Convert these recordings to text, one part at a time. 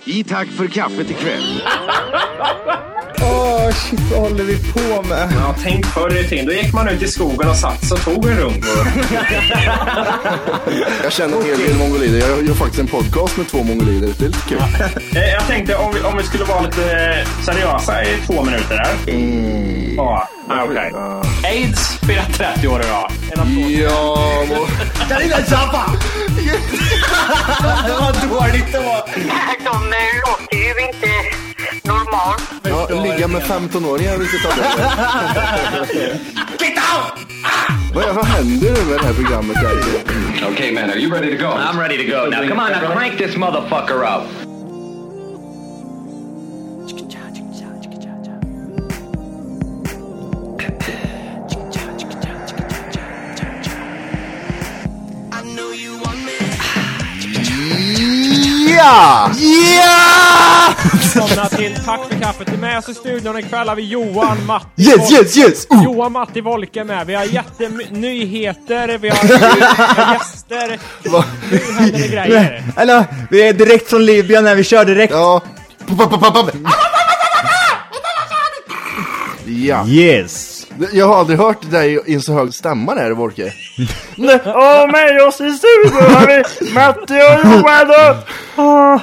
I tack för kaffet ikväll. Shit, vad håller vi på med? Ja, tänk förr i tiden. Då gick man ut i skogen och satt så tog en runk. Jag känner en hel del mongolider. Jag gör faktiskt en podcast med 2 mongolider. Det är lite kul. Jag tänkte om vi skulle vara lite seriösa i 2 minuter där. Ja, okej. AIDS firar 30 år idag. Ja, Där är den zappa! Vad dåligt det var. De låter ju inte normalt. ja, ligga med 15-åringar. Get out! Vad händer nu med det här programmet? Okay, man, are you ready to go? I'm ready to go. Now, come on, now crank this motherfucker up. Ja! Välkomna till Tack för kaffet. Till med oss i studion ikväll har vi Johan, Matti, Yes! Johan, Matti, Volke med. Vi har jättenyheter, vi har gäster. Nu händer det grejer. Eller, vi är direkt från Libyen när vi kör direkt. Ja. Ja. Yes. Jag har aldrig hört dig i en så hög stämma där, Volke. Med oss i studion har vi Matti och Johan.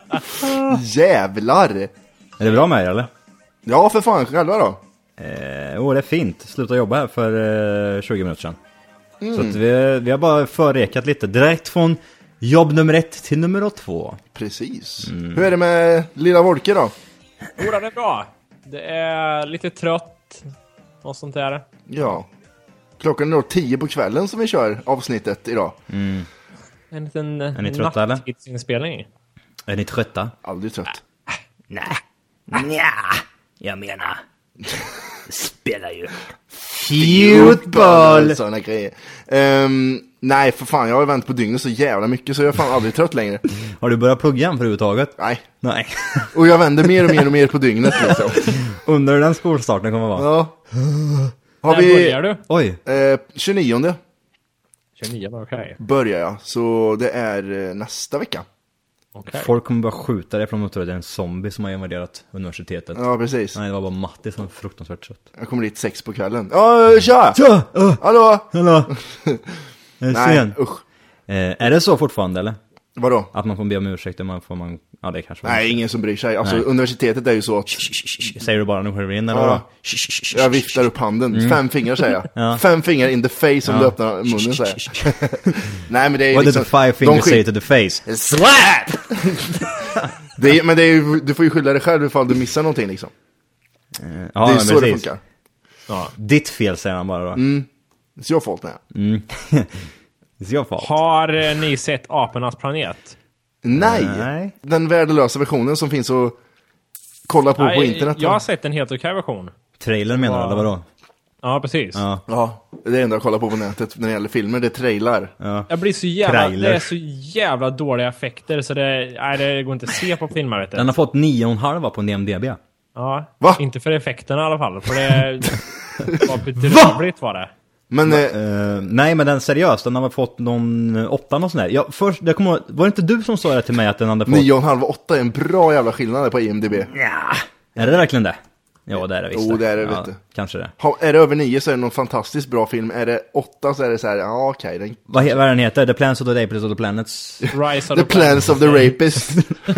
Jävlar. Är det bra med er, eller? Ja, för fan, själva då. Det är fint. Sluta jobba här för 20 minuter sedan. Så att vi har bara förrekat lite. Direkt från jobb nummer 1 till nummer 2. Precis. Hur är det med lilla Volke då? Jo, det är bra. Det är lite trött och sånt där. Ja. Klockan är då 10 på kvällen som vi kör avsnittet idag. En liten Är ni trötta, eller? nattidsinspelning. Är ni trötta? Aldrig trött. Nej, jag menar, spelar ju. Fotboll! Sådana grejer. Nej, för fan, jag har vänt på dygnet så jävla mycket så jag är fan aldrig trött längre. Har du börjat plugga för överhuvudtaget? Nej. Och jag vänder mer och mer på dygnet liksom. Under den skolstarten kommer vara. Ja. Har När börjar vi... du? Oj. 29 29, okej. börjar jag. Så det är nästa vecka. Okay. Folk kommer bara skjuta dig från att det är en zombie som har invaderat universitetet. Ja, precis. Nej, det var bara Matti som var fruktansvärt trött. Jag kommer dit 6 på kvällen. Tja! Hallå! Är det Nej, sen? usch. Är det så fortfarande, eller? Vadå? Att man får be om ursäkt och ja, det kanske. Nej, ingen som bryr sig. Alltså, Nej. universitetet är ju så att... Säger du bara nu skär vi in, eller Ja. vadå? Jag viftar upp handen. 5 fingrar säger jag. Ja. 5 fingrar in the face om du öppnar munnen säger jag. Nej, men det är What liksom... did the 5 fingers say to the face? Slap! Men det är ju, du får ju skylla dig själv ifall du missar någonting liksom. Ja, det är men så det precis. funkar. Ja. Ditt fel säger han bara då. Så jag har fått det. Det är jag fault. Har ni sett Apornas planet? Nej. Den värdelösa versionen som finns att kolla på internet. Jag har sett en helt okej version. Trailer menar du, eller vadå? Ja, precis. Ja. Ja, det är enda jag kollar på nätet när det gäller filmer, det är trailar. Ja. Jag blir så jävla... Trailer. Det är så jävla dåliga effekter så det går inte att se på filmer, vet du. Den har fått 9,5 på IMDb. Ja, Va? inte för effekterna i alla fall. För det var bedrövligt var det. Men Nej, men den seriöst, den har fått någon 8 och sån där. Först, var det inte du som sa det till mig att den hade fått... 9,5 och 8 är en bra jävla skillnad på IMDb. Ja. Är det verkligen det? Ja, det är det visst. Jo, det är det, vet du. Kanske det. Är det över 9 så är det någon fantastiskt bra film. Är det 8 så är det så här, ja okej. Vad är den heter? The Plans of the Apes of the Planets. Rise of The Plans of the Rapist.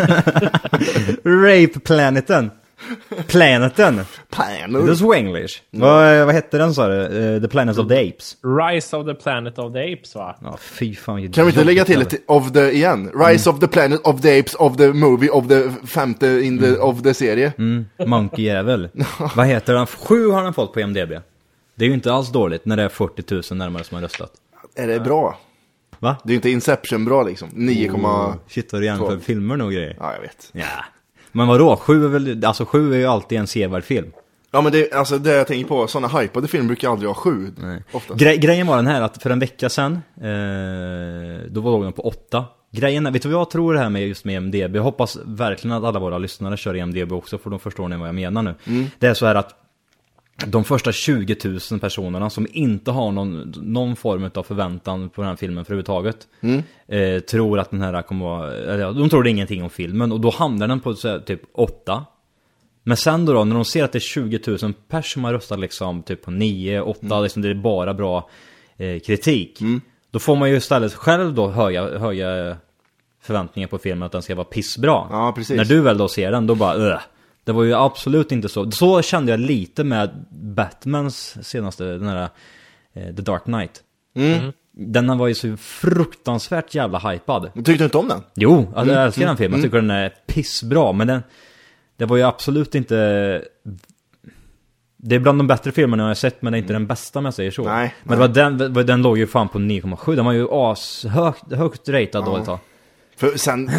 Rape Planeten. Planeten. Det är så English. Vad hette den, sa du? The Planet of the Apes. Rise of the Planet of the Apes, va? Ja, fy fan. Kan vi inte lägga till ett of the igen? Rise of the Planet of the Apes of the movie of the 5th in the of the serie. Monkey-jävel. Vad heter den? 7 har den fått på IMDb. Det är ju inte alls dåligt när det är 40 000 närmare som har röstat. Är det bra? Va? Det är ju inte Inception bra liksom. 9, Shit, vad det igen för filmer och grejer. ja, jag vet. Ja. Men vadå? 7 är väl... Alltså 7 är ju alltid en sevärd film. Ja, men det, alltså det jag tänker på, sådana hypade filmer brukar aldrig ha 7. Grejen var den här att för en vecka sedan då var den på 8. Grejen är, vet du vad jag tror det här med just med IMDb? Jag hoppas verkligen att alla våra lyssnare kör IMDb också, för de förstår ni vad jag menar nu. Det är så här att de första 20 000 personerna som inte har någon form av förväntan på den här filmen överhuvudtaget tror att den här kommer vara, eller, de tror ingenting om filmen, och då hamnar den på så här, typ 8. Men sen då när de ser att det är 20 000 pers som har röstat liksom typ på 9, 8, liksom det är bara bra kritik. Då får man ju istället själv då höga förväntningar på filmen att den ska vara pissbra. Ja, precis. När du väl då ser den, då bara det var ju absolut inte så. Så kände jag lite med Batmans senaste, den här The Dark Knight. Den var ju så fruktansvärt jävla hypad. Tyckte du inte om den? Jo, jag älskar den filmen. Jag tycker den är pissbra, men det var ju absolut inte... Det är bland de bättre filmerna jag har sett, men det är inte den bästa, om jag säger så. Nej, men den låg ju fan på 9,7. Den var ju högt ratad då ett tag. För sen...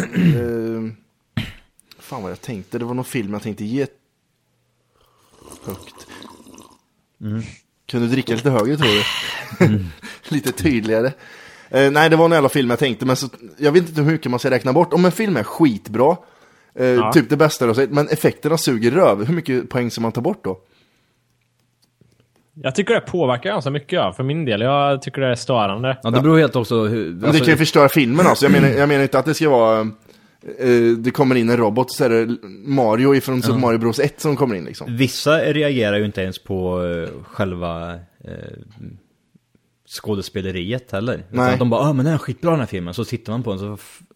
fan vad jag tänkte. Det var någon film jag tänkte ge högt. Kunde du dricka lite högre, tror du? Lite tydligare. Nej, det var en jävla film jag tänkte. Men så, jag vet inte hur mycket man ska räkna bort. Om en film är skitbra, typ det bästa jag har sett, men effekterna suger röv, hur mycket poäng ska man ta bort då? Jag tycker det påverkar ganska mycket, för min del. Jag tycker det är störande. Ja, det beror helt också hur... Men det kan ju förstöra filmen, alltså. Jag menar inte att det ska vara... det kommer in en robot, så är det Mario ifrån Super Mario Bros 1 som kommer in liksom. Vissa reagerar ju inte ens på själva skådespeleriet heller. Nej. De bara, men den är skitbra den här filmen. Så tittar man på den så...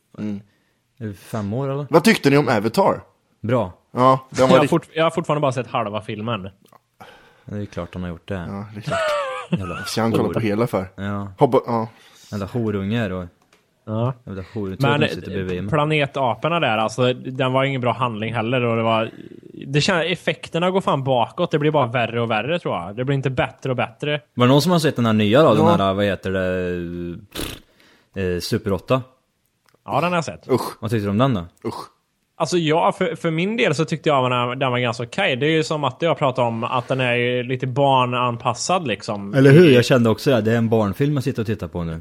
5 år eller? Vad tyckte ni om Avatar? Bra. Ja, den var Jag har fortfarande bara sett halva filmen. Det är klart han har gjort det. Ja, det är klart. Ska han kolla på hela för? Ja. Ja. Eller horungar och... Ja. Men planetaperna där, alltså den var ingen bra handling heller, och effekterna går fan bakåt. Det blir bara värre och värre, tror jag. Det blir inte bättre och bättre. Var det någon som har sett den här nya då? Den här, vad heter det? Super 8? Ja, den har jag sett. Vad tyckte du om den då? Alltså för min del så tyckte jag den var ganska okej. Det är ju som att jag pratade om att den är lite barnanpassad liksom. Eller hur? Jag kände också det är en barnfilm jag sitter och tittar på nu.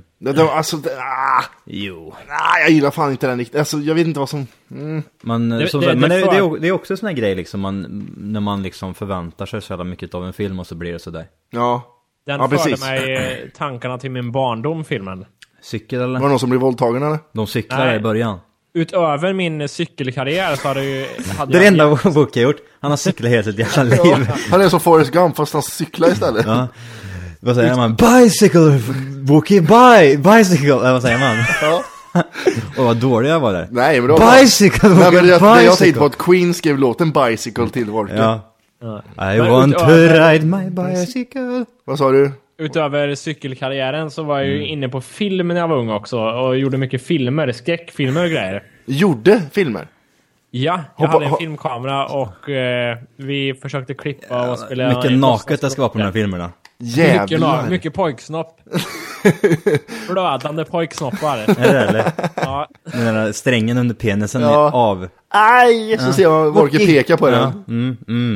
Jo. Jag gillar fan inte den riktigt. Alltså, jag vet inte vad som... Men det är också en sån här grej liksom, när man liksom förväntar sig så jävla mycket av en film och så blir det sådär. Den förde mig tankarna till min barndom, filmen. Cykel eller? Var det någon som blev våldtagen eller? De cyklar i början. Utöver min cykelkarriär så har det ju... Det enda Wookie har gjort. Han har cyklat hela sitt jävla liv. Han är som Forrest Gump fast han cyklar istället. Ja. Vad säger man? Bicycle! Wookie, bicycle! Vad säger man? Ja. Och vad dålig jag var där. Nej, men då bicycle! Nej, men jag tänkte på att Queen skrev låten Bicycle till Wookie. Ja. I want to ride my bicycle. Vad sa du? Utöver cykelkarriären så var jag ju inne på film när jag var ung också. Och gjorde mycket filmer, skräckfilmer och grejer. Gjorde filmer? Ja, jag hade en filmkamera och vi försökte klippa och spela... Mycket naket det ska vara på de här filmerna. Jävlar. Mycket pojksnopp. Blödande pojksnoppar. Är det eller? Ja. Den där strängen under penisen är av. Aj, så ser man Volker peka på den.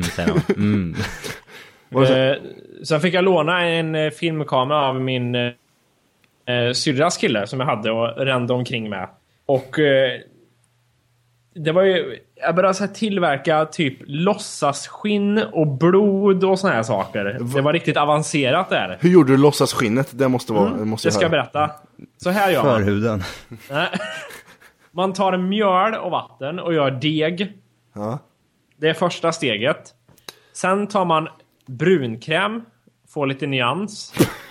Säger man. Sen fick jag låna en filmkamera av min syrras kille som jag hade och rände omkring med. Och det var ju... Jag började så här tillverka typ låtsasskinn och blod och såna här saker. Det var riktigt avancerat där. Hur gjorde du låtsasskinnet? Det måste vara... Det ska jag berätta. Så här gör man. Förhuden. Man tar mjöl och vatten och gör deg. Ja. Det är första steget. Sen tar man brunkräm. Får lite nyans.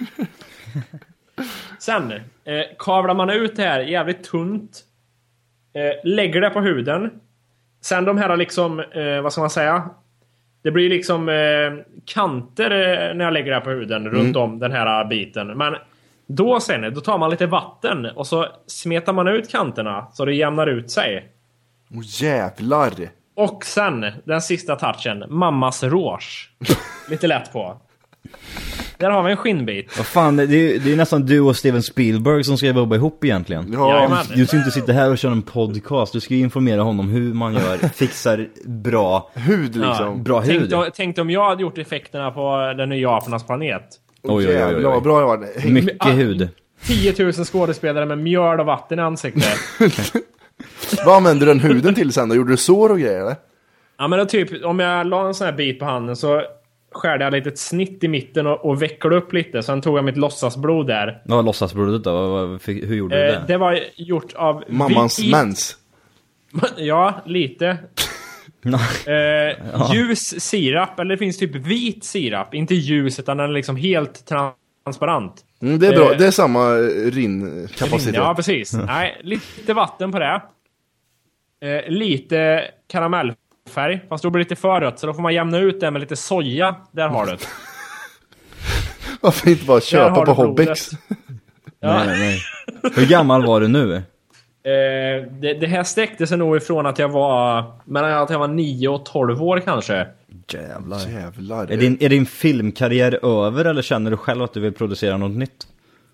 Sen kavlar man ut det här jävligt tunt. Lägger det på huden. Sen de här liksom, vad ska man säga? Det blir liksom kanter när jag lägger det här på huden runt om den här biten. Men då tar man lite vatten och så smetar man ut kanterna så det jämnar ut sig. Jävlar. Och sen, den sista touchen, mammas rouge. Lite lätt på. Där har vi en skinnbit. Vad fan, det är nästan du och Steven Spielberg som ska jobba ihop egentligen. Ja. Du ska inte sitta här och köra en podcast. Du ska ju informera honom hur man fixar bra hud liksom. Ja, bra hud. Tänk om jag hade gjort effekterna på den nya apornas planet. Jävlar vad bra det var. Mycket hud. 10 000 skådespelare med mjöl och vatten i ansiktet. Vad använde den huden till sen då? Gjorde du sår och grejer eller? Ja, men då typ, om jag la en sån här bit på handen så skärde jag lite ett snitt i mitten och vecklade upp lite. Sen tog jag mitt låtsasblod där. Vad var låtsasblodet då? Hur gjorde du det? Det var gjort av Mammans mens. Ja, lite. Ljus sirap, eller det finns typ vit sirap. Inte ljus, utan den är liksom helt transparent. Det är bra, det är samma rinnkapacitet. Ja, precis. Nej, lite vatten på det. Lite karamellfärg. Fast då blir det lite för rött, så då får man jämna ut det med lite soja. Där har du det. Varför inte bara köpa på Hobbix? Ja. Nej. Hur gammal var du nu? Det här sträckte sig nog ifrån att jag var mellan att jag var 9 och 12 år kanske. Jävlar. Är din filmkarriär över, eller känner du själv att du vill producera något nytt?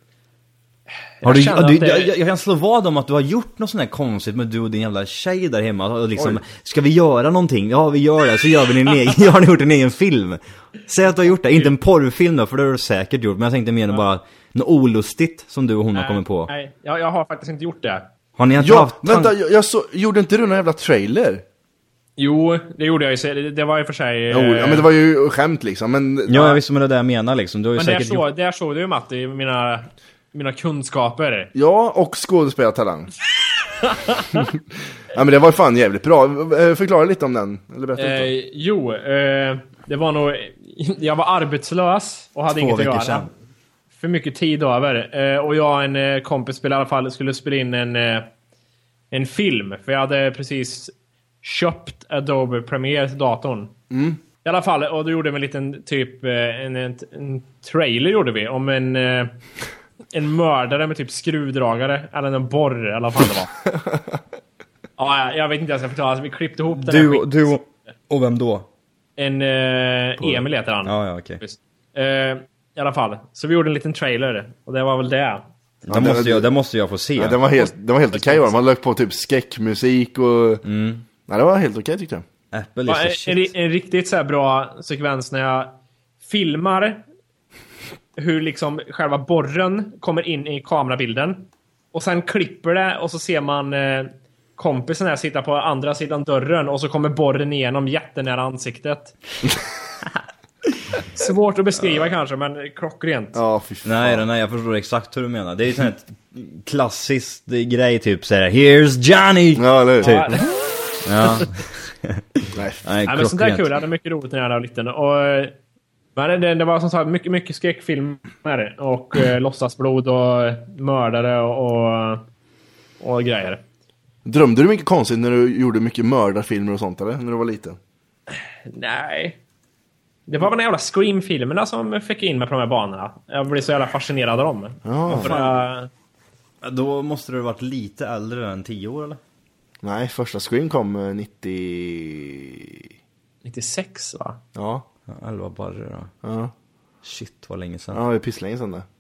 Jag kan slå vad om att du har gjort något sånt här konstigt med du och din jävla tjej där hemma och liksom, ska vi göra någonting? Ja, vi gör det, så gör vi jag har gjort en egen film. Säg att du har gjort det, inte en porrfilm då, för det har du säkert gjort, men jag tänkte mer bara något olustigt som du och hon har kommit på. Nej, jag har faktiskt inte gjort det. Har ni vänta, gjorde inte du någon jävla trailer? Jo, det gjorde jag ju. Det var ju för sig... Ja, men det var ju skämt liksom. Men, ja, jag visste med det där jag menar liksom. Du har ju men säkert där såg du ju, Matti, mina kunskaper. Ja, och skådespelartalang. Ja, men det var ju fan jävligt bra. Förklara lite om den. Eller berätta lite. Det var nog... Jag var arbetslös och hade inget att göra. För mycket tid över. Och jag och en kompis i alla fall skulle spela in en film. För jag hade precis köpt Adobe Premiere till datorn. I alla fall, och då gjorde vi en liten typ en trailer gjorde vi om en mördare med typ skruvdragare eller en borr eller vad fan det var. Ja, jag vet inte ens jag förklara. Alltså, vi klippte ihop den här du och vem då? Emil heter han. Ja, okej. I alla fall. Så vi gjorde en liten trailer och det var väl det. Det måste jag få se. Ja, det var helt okej. Man lagt på typ skräckmusik och nej, det var helt okej tyckte jag. Apple en riktigt så här bra sekvens när jag filmar hur liksom själva borren kommer in i kamerabilden och sen klipper det och så ser man kompisen här sitta på andra sidan dörren och så kommer borren igenom jättenära ansiktet. Svårt att beskriva kanske, men klockrent. Ja, fy fan. Nej, jag förstår exakt hur du menar. Det är ju sån här klassiskt grej typ så här, here's Johnny. Ja, eller typ. Ja. Nej, men sånt där kul. Jag hade mycket roligt när jag var liten. Men det var som sagt mycket skräckfilmer och låtsasblod och mördare och grejer. Drömde du mycket konstigt när du gjorde mycket mördarfilmer och sånt eller? När du var liten? Nej. Det var väl de jävla Scream-filmerna som fick in mig på de här banorna. Jag blev så jävla fascinerad av dem. Då måste du ha varit lite äldre än 10 år eller? Nej, första Scream kom 96 va? Ja. 11 barre då. Ja. Shit, vad länge sedan. Ja, det är pisslänge sedan det.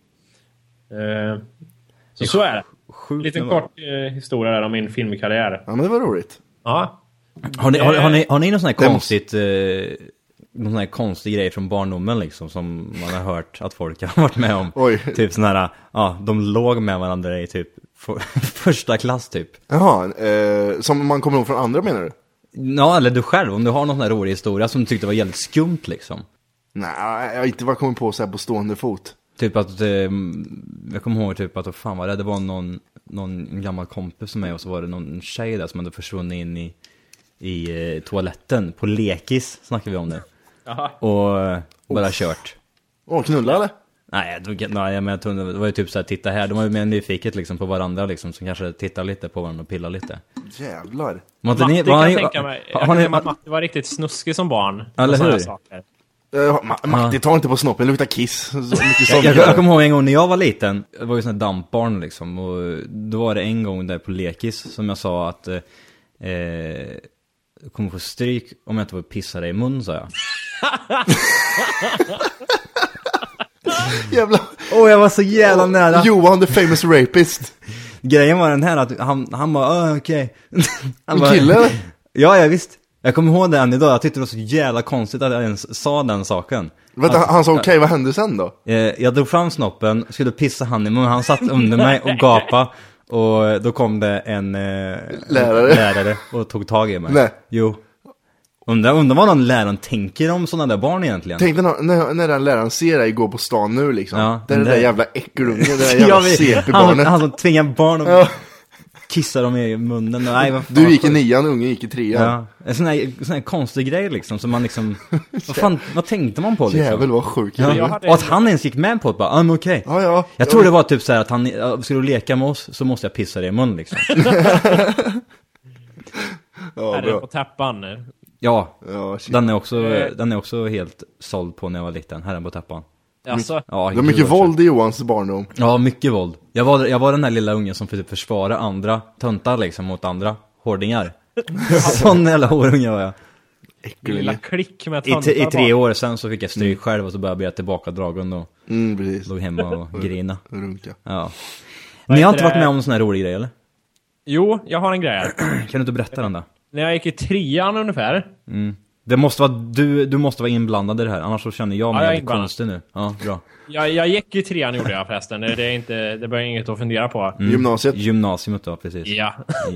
Så är det. Liten kort historia där om min filmkarriär. Ja, men det var roligt. Ja. Har ni någon sån här konstigt... någon sån här konstig grej från barndomen liksom som man har hört att folk har varit med om. Oj. Typ sån här, de låg med varandra i typ första klass typ. Jaha, som man kommer ihåg från andra menar du? Ja, eller du själv, om du har någon sån här rolig historia som du tyckte var jävligt skumt liksom. Nej, jag har inte varit kommit på så här på stående fot. Typ att, jag kommer ihåg typ att, fan vad det var någon gammal kompis med och så var det någon tjej där som hade försvunnit in i toaletten på lekis, snackar vi om det. Jaha. Och bara kört. Knulla eller? Nej, men det var ju typ så här, titta här. De var ju mer nyfiket liksom på varandra liksom, som kanske tittar lite på varandra och pillar lite. Jävlar. Matti kan jag tänka mig. Matti var riktigt snuskig som barn. Eller hur? Matti tar inte på snoppen, luktar kiss. Jag kommer ihåg en gång när jag var liten. Det var ju sån här dampbarn liksom. Och då var det en gång där på lekis som jag sa att jag kommer få stryk om jag inte får pissa dig i mun, sa jag. Jävlar. Jag var så jävla nära. Johan the famous rapist. Grejen var den här att han bara, okej. En kille? Ja, visst. Jag kommer ihåg det än idag. Jag tyckte det var så jävla konstigt att jag ens sa den saken. Vänta, han sa okej, vad hände sen då? Jag drog fram snoppen, skulle pissa han i mun. Han satt under mig och gapa. Och då kom det en lärare och tog tag i mig. Nej. Jo. Undrar vad den läraren tänker om sådana där barn egentligen. Tänk dig när den läraren ser dig gå på stan nu liksom. Ja, det är det där jävla äckelungen, det där jävla CP-barnet. Han som tvingar barn att kissa dem i munnen. Nej, vad fan, du gick i 9:an, ungen gick i 3:an. Ja, en sån här konstig grej liksom. Som man liksom vad tänkte man på liksom? Jävel, vad sjuk. Ja. Och att han ens gick med på det, bara, okej. Ja. Jag tror det var typ så här att han skulle leka med oss, så måste jag pissa dig i mun liksom. Ja, Är det på täppan? Ja, shit. den är också helt såld på när jag var liten. Herren på täppan. Alltså, Ja, det var mycket våld i Johans barndom. Ja, mycket våld. Jag var den här lilla ungen som fick försvara andra töntar liksom mot andra hårdingar. Sån jävla horunge var jag. lilla klick med töntar I 3 år sen så fick jag stryk själv och så började jag bli tillbaka dragen och Precis. låg hemma och grina. Runka. Ja. Ni har inte varit med om en sån här rolig grej, eller? Jo, jag har en grej här. Kan du inte berätta den då? När jag gick i 3:an ungefär. Det måste vara du måste vara inblandad i det här, annars så känner jag mig lite konstig nu. Ja, bra. Jag gick i 3:an gjorde jag förresten. Det var inget att fundera på. Gymnasiet, ja, precis. Ja.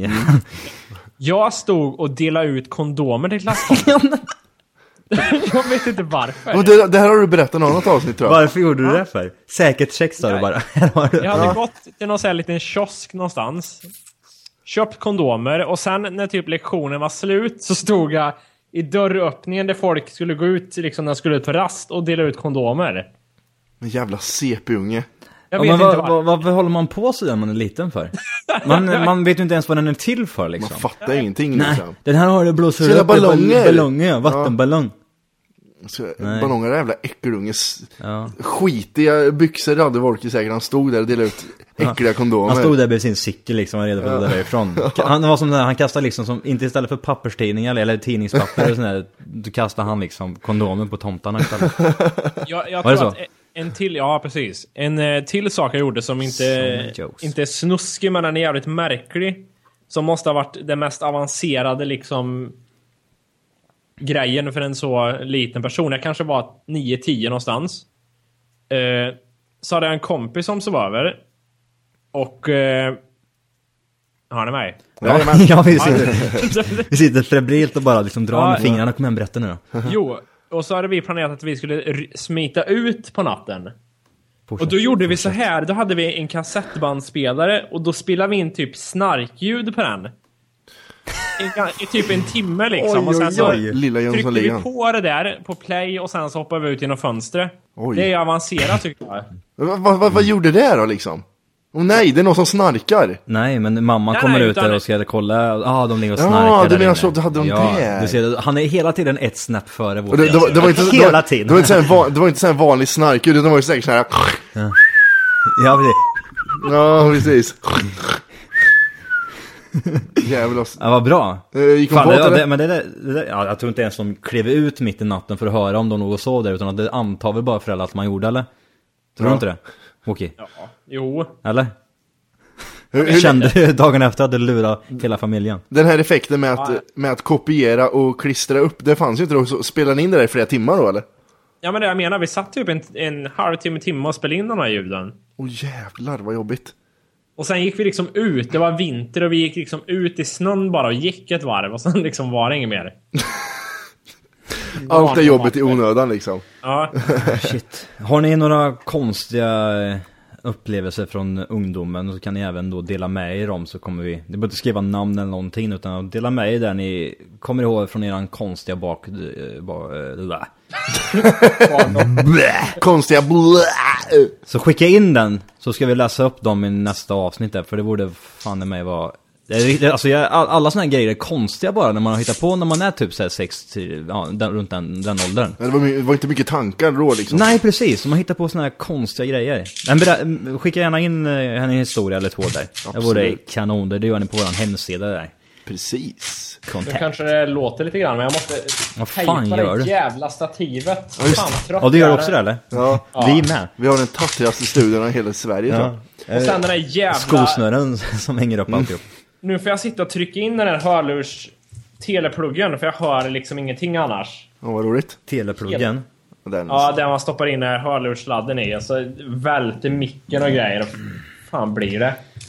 Jag stod och delade ut kondomer till klasskompisar. Jag vet inte varför. Det här har du berättat något annat avsnitt, tror jag. Varför gjorde du det för? Säkert sex sa du bara. Jag hade gått till någon sån här liten kiosk någonstans. Köpt kondomer. Och sen när typ lektionen var slut så stod jag i dörröppningen där folk skulle gå ut liksom när de skulle ut på rast och dela ut kondomer. En jävla CP-unge. Jag vet inte varför håller man på så där man är liten för? Man vet ju inte ens vad den är till för liksom. Man fattar ingenting Nej, liksom. den här har det blåser Sina upp ballonger, vattenballong. Ballonger är jävla äckelunges skitiga byxor hade Volker säkert. Han stod där och delade ut äckliga kondomer. Han stod där med sin cykel liksom och redo för att gå därifrån. Han var som han kastade liksom som, inte istället för papperstidningar eller tidningspapper eller sådär, då kastade han liksom kondomer på tomtarna istället. Jag var det tror så? att en till, ja precis. En till sak jag gjorde som inte är snuskig men den är jävligt märklig. Som måste ha varit det mest avancerade liksom grejen för en så liten person. Jag kanske var 9-10 någonstans. Så hade jag en kompis som sov över. Och har ni mig? Ja, vi sitter febrilt och bara liksom drar med fingrarna. Kom igen, berätta nu då. Jo, och så hade vi planerat att vi skulle smita ut på natten. Och då gjorde vi så här. Då hade vi en kassettbandspelare och då spelade vi in typ snarkljud på den. I typ en timme liksom. Och sen så tryckte vi på det där på play och sen så hoppade vi ut genom fönstret. Det är avancerat tycker jag. Vad gjorde det då liksom? Nej, det är någon som snarkar. Nej, men mamma kommer ut där och ska kolla. De ligger och snarkar. Ja, du menar så, du hade de där. Du ser, han är hela tiden ett snäpp före vår. Det var inte hela tiden. Det var inte så här vanlig snark, utan det var ju säkert så här. Ja, precis. Ja, precis. Jävlar. Ja, vad bra. Gick hon på det? Men det jag tror inte ens de klev ut mitt i natten för att höra om de någon sov där, utan att det antar väl bara föräldrar att man gjorde, eller? Tror du inte det? Okej. Ja, jo. Eller? Jag kände dagen efter att det lurade hela familjen. Den här effekten med att kopiera och klistra upp, det fanns ju inte då. Så spelade ni in det där i flera timmar då, eller? Ja, men det jag menar, vi satt typ en halvtimme och spelade in de här ljuden. Jävlar, vad jobbigt. Och sen gick vi liksom ut, det var vinter och vi gick liksom ut i snön bara och gick ett varv och sen liksom var det inget mer. Allt är jobbigt i onödan liksom. Ja. Shit. Har ni några konstiga upplevelser från ungdomen, så kan ni även då dela med er om, så kommer vi, det behöver inte skriva namn eller någonting, utan dela med er där ni kommer ihåg från eran konstiga konstiga så skicka in den, så ska vi läsa upp dem i nästa avsnitt där, för det borde fan i mig vara alltså alla såna här grejer är konstiga bara när man har hittat på när man är typ så här 6 runt den åldern. Det var inte mycket tankar då liksom. Nej, precis. Man hittar på såna här konstiga grejer. Men skicka gärna in en historia eller två där. Absolut. Det vore kanon. Det gör ni på vår hemsida där. Precis. Nu kanske det låter lite grann, men jag måste tejpa det jävla stativet. Ja, du gör också det, eller? Ja. Vi med. Vi har den tattrigaste studion i hela Sverige. Ja. Och sen den där jävla skosnören som hänger upp alltihop. Nu får jag sitta och trycka in den här hörlurs telepluggen, för jag hör liksom ingenting annars. Vad roligt. Telepluggen? Ja, där man stoppar in hörlurssladden i. Alltså välter micken och grejer. Fan blir det.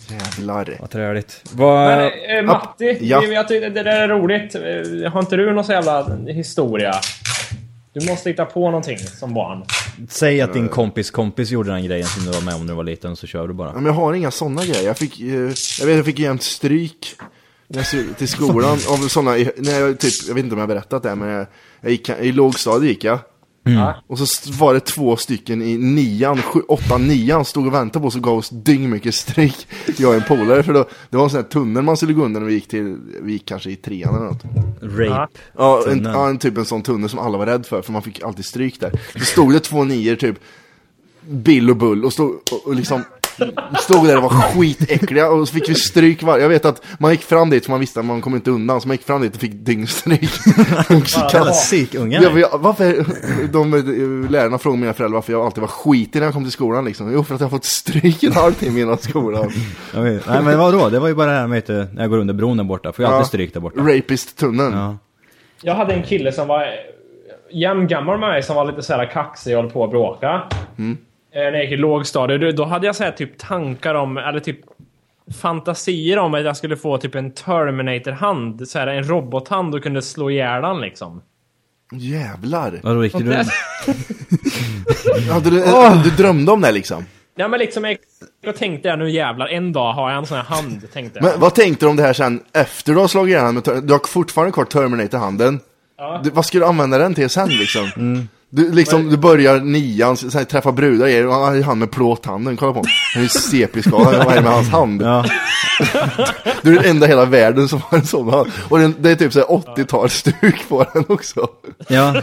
Jävlar. Vad träligt. Men Matti, ja. jag tycker det där är roligt. Har inte du någon så jävla historia? Du måste hitta på någonting som barn. Säg att din kompis gjorde den grejen som du var med om när du var liten, så kör du bara. Ja, men jag har inga sådana grejer. Jag fick jämt stryk till skolan av sådana, när jag vet inte om jag har berättat det, men jag gick, i lågstadiet gick jag. Och så var det 2 stycken i 8-9 stod och väntade på oss och gav oss dyngmycket stryk. Jag är en polare, för det var en sån här tunnel man skulle gå under när vi gick kanske i 3:an eller något. Rape. Ja, en sån tunnel som alla var rädd för man fick alltid stryk där. Så stod det 2 nior typ Bill och Bull och stod där och var skitäckliga, och så fick vi stryk jag vet att man gick fram dit för man visste att man kom inte undan, så man gick fram dit och fick dyngstryk. Kalla psykungar. Varför lärarna frågade mina föräldrar varför jag alltid var skitig när jag kom till skolan liksom. Jo, för att jag har fått stryk en halvtimme innan skolan. Nej, men vadå? Det var ju bara det här med när jag går under bron där borta, för jag alltid stryk där borta. Rapist-tunneln. Ja. Jag hade en kille som var jämngammal med mig, som var lite så här kaxig och höll på att bråka. När jag gick i lågstadiet, då hade jag så här typ tankar om, eller typ fantasier om att jag skulle få typ en Terminator-hand, så här en robothand, och kunde slå ihjäl den liksom. Jävlar. Vadå, gick du? Du drömde om det liksom? Ja, men liksom jag tänkte nu jävlar, en dag har jag en sån här hand, tänkte jag. Men vad tänkte du om det här sen efter du har slagit ihjäl den? Du har fortfarande kvar Terminator-handen. Ja. Vad ska du använda den till sen liksom? Du börjar 9:an, så här, träffa brudar och han med plåthanden, kolla på honom. Han är CP-skadad, vad är det med hans hand? Ja. Du är den enda i hela världen som har en sån hand. Och det är typ så här 80-talsstuk på den också. Ja.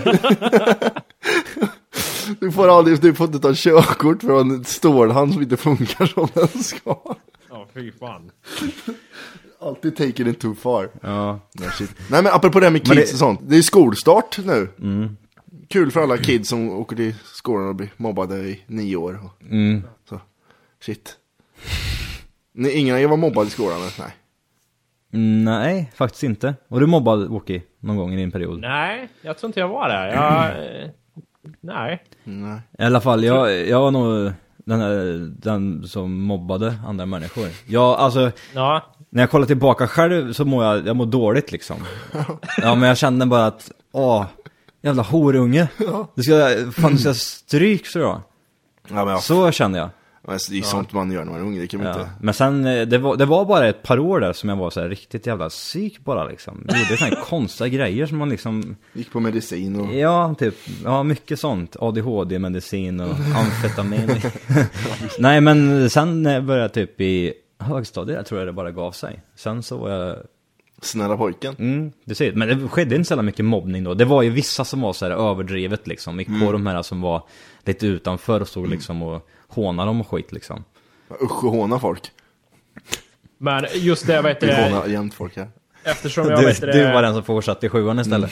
Du får inte ta körkort för en stålhand som inte funkar som den ska. Ja, fy fan. Alltid taken it too far. Ja. Nej, men apropå det med kids och sånt. Det är skolstart nu. Kul för alla kids som åker till skolan och blir mobbade i 9 år. Så, shit. Ingen av er var mobbad i skolan? Nej. Nej, faktiskt inte. Och du mobbade Woki någon gång i din period? Nej, jag tror inte jag var där. Nej. I alla fall, jag var nog den som mobbade andra människor. När jag kollar tillbaka själv så mår jag mår dåligt liksom. Ja, men jag kände bara att jävla horunge. Du ska stryk så då. Ja, men så kände jag. Men det är sånt man gör när man är ung, det kan man inte. Men sen, det var bara ett par år där som jag var så här riktigt jävla psyk bara liksom. Jag gjorde såna här konstiga grejer som man liksom... Gick på medicin och... Ja, typ. Ja, mycket sånt. ADHD-medicin och amfetamin. Nej, men sen när jag började typ i högstadiet, jag tror jag det bara gav sig. Sen så var jag... Snälla pojken. Det ser. Men det skedde inte så mycket mobbning då. Det var ju vissa som var så här överdrivet liksom. Gick på de här som var lite utanför och stod liksom och hånade dem och skit liksom. Usch, och håna folk. Men just det, vet du... Vi hånar jämt folk här. Eftersom jag vet det... Du var den som fortsatte i 7:an istället.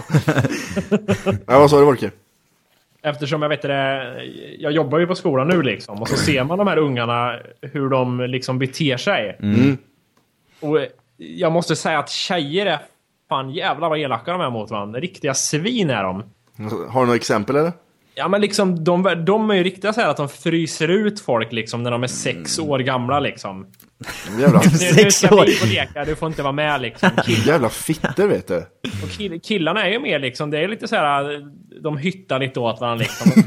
Ja, vad sa du, Volker? Eftersom jag vet det... Jag jobbar ju på skolan nu liksom. Och så ser man de här ungarna, hur de liksom beter sig. Och jag måste säga att tjejer är fan jävla vad elaka de är mot varandra. Riktiga svin är de. Har du några exempel eller? Ja, men liksom de är ju riktiga så här att de fryser ut folk liksom när de är 6 år gamla liksom. Jävla 6 år. Leka, du får inte vara med liksom. Jävla fitter, vet du. Och killarna är ju mer liksom, det är lite så här, de hyttar lite åt varandra liksom.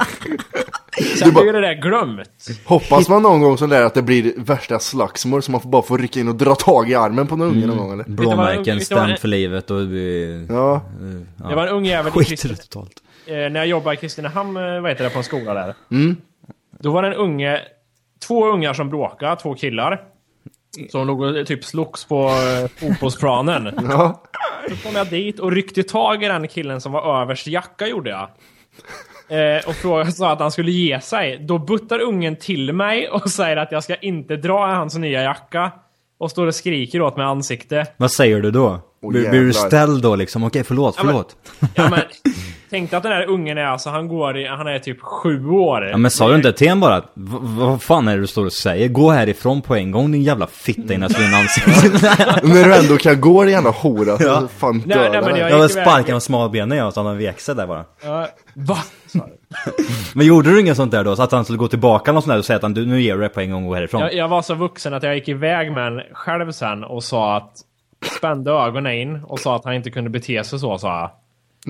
Sen blir det där glömt. Hoppas man någon gång som där att det blir värsta slagsmål, så man bara får rycka in och dra tag i armen på någon unge någon gång, eller? Blåmärken, stämt för livet och ja. Det var en ung jävel totalt. När jag jobbade i Kristinehamn, på en skola där. Då var det en 2 ungar som bråkade, 2 killar. Som låg och typ slogs på fotbollsplanen. Ja. Så kom jag dit och ryckte tag i den killen som var överst jacka, gjorde jag. Och sa att han skulle ge sig. Då buttar ungen till mig och säger att jag ska inte dra hans nya jacka. Och står och skriker åt mig i ansikte. Vad säger du då? Blir du ställd då liksom? Okej, förlåt. Ja, men Tänk att den här ungen är alltså, han är typ 7 år. Ja, men sa du inte till en bara att, vad fan är det du står och säger? Gå härifrån på en gång, din jävla fitta innan jag slår in ansiktet. När du ändå kan gå, din jävla hora. Ja. Fan Nej, döda men dig. Jag var sparken av smalbenen, jag, så han vek sig där bara. Va? Men gjorde du inget sånt där då? Så att han skulle gå tillbaka någon sån där och säga att nu ger du det på en gång och gå härifrån? Jag var så vuxen att jag gick iväg med en själv sen och sa att, spände ögonen in och sa att han inte kunde bete sig så, sa jag.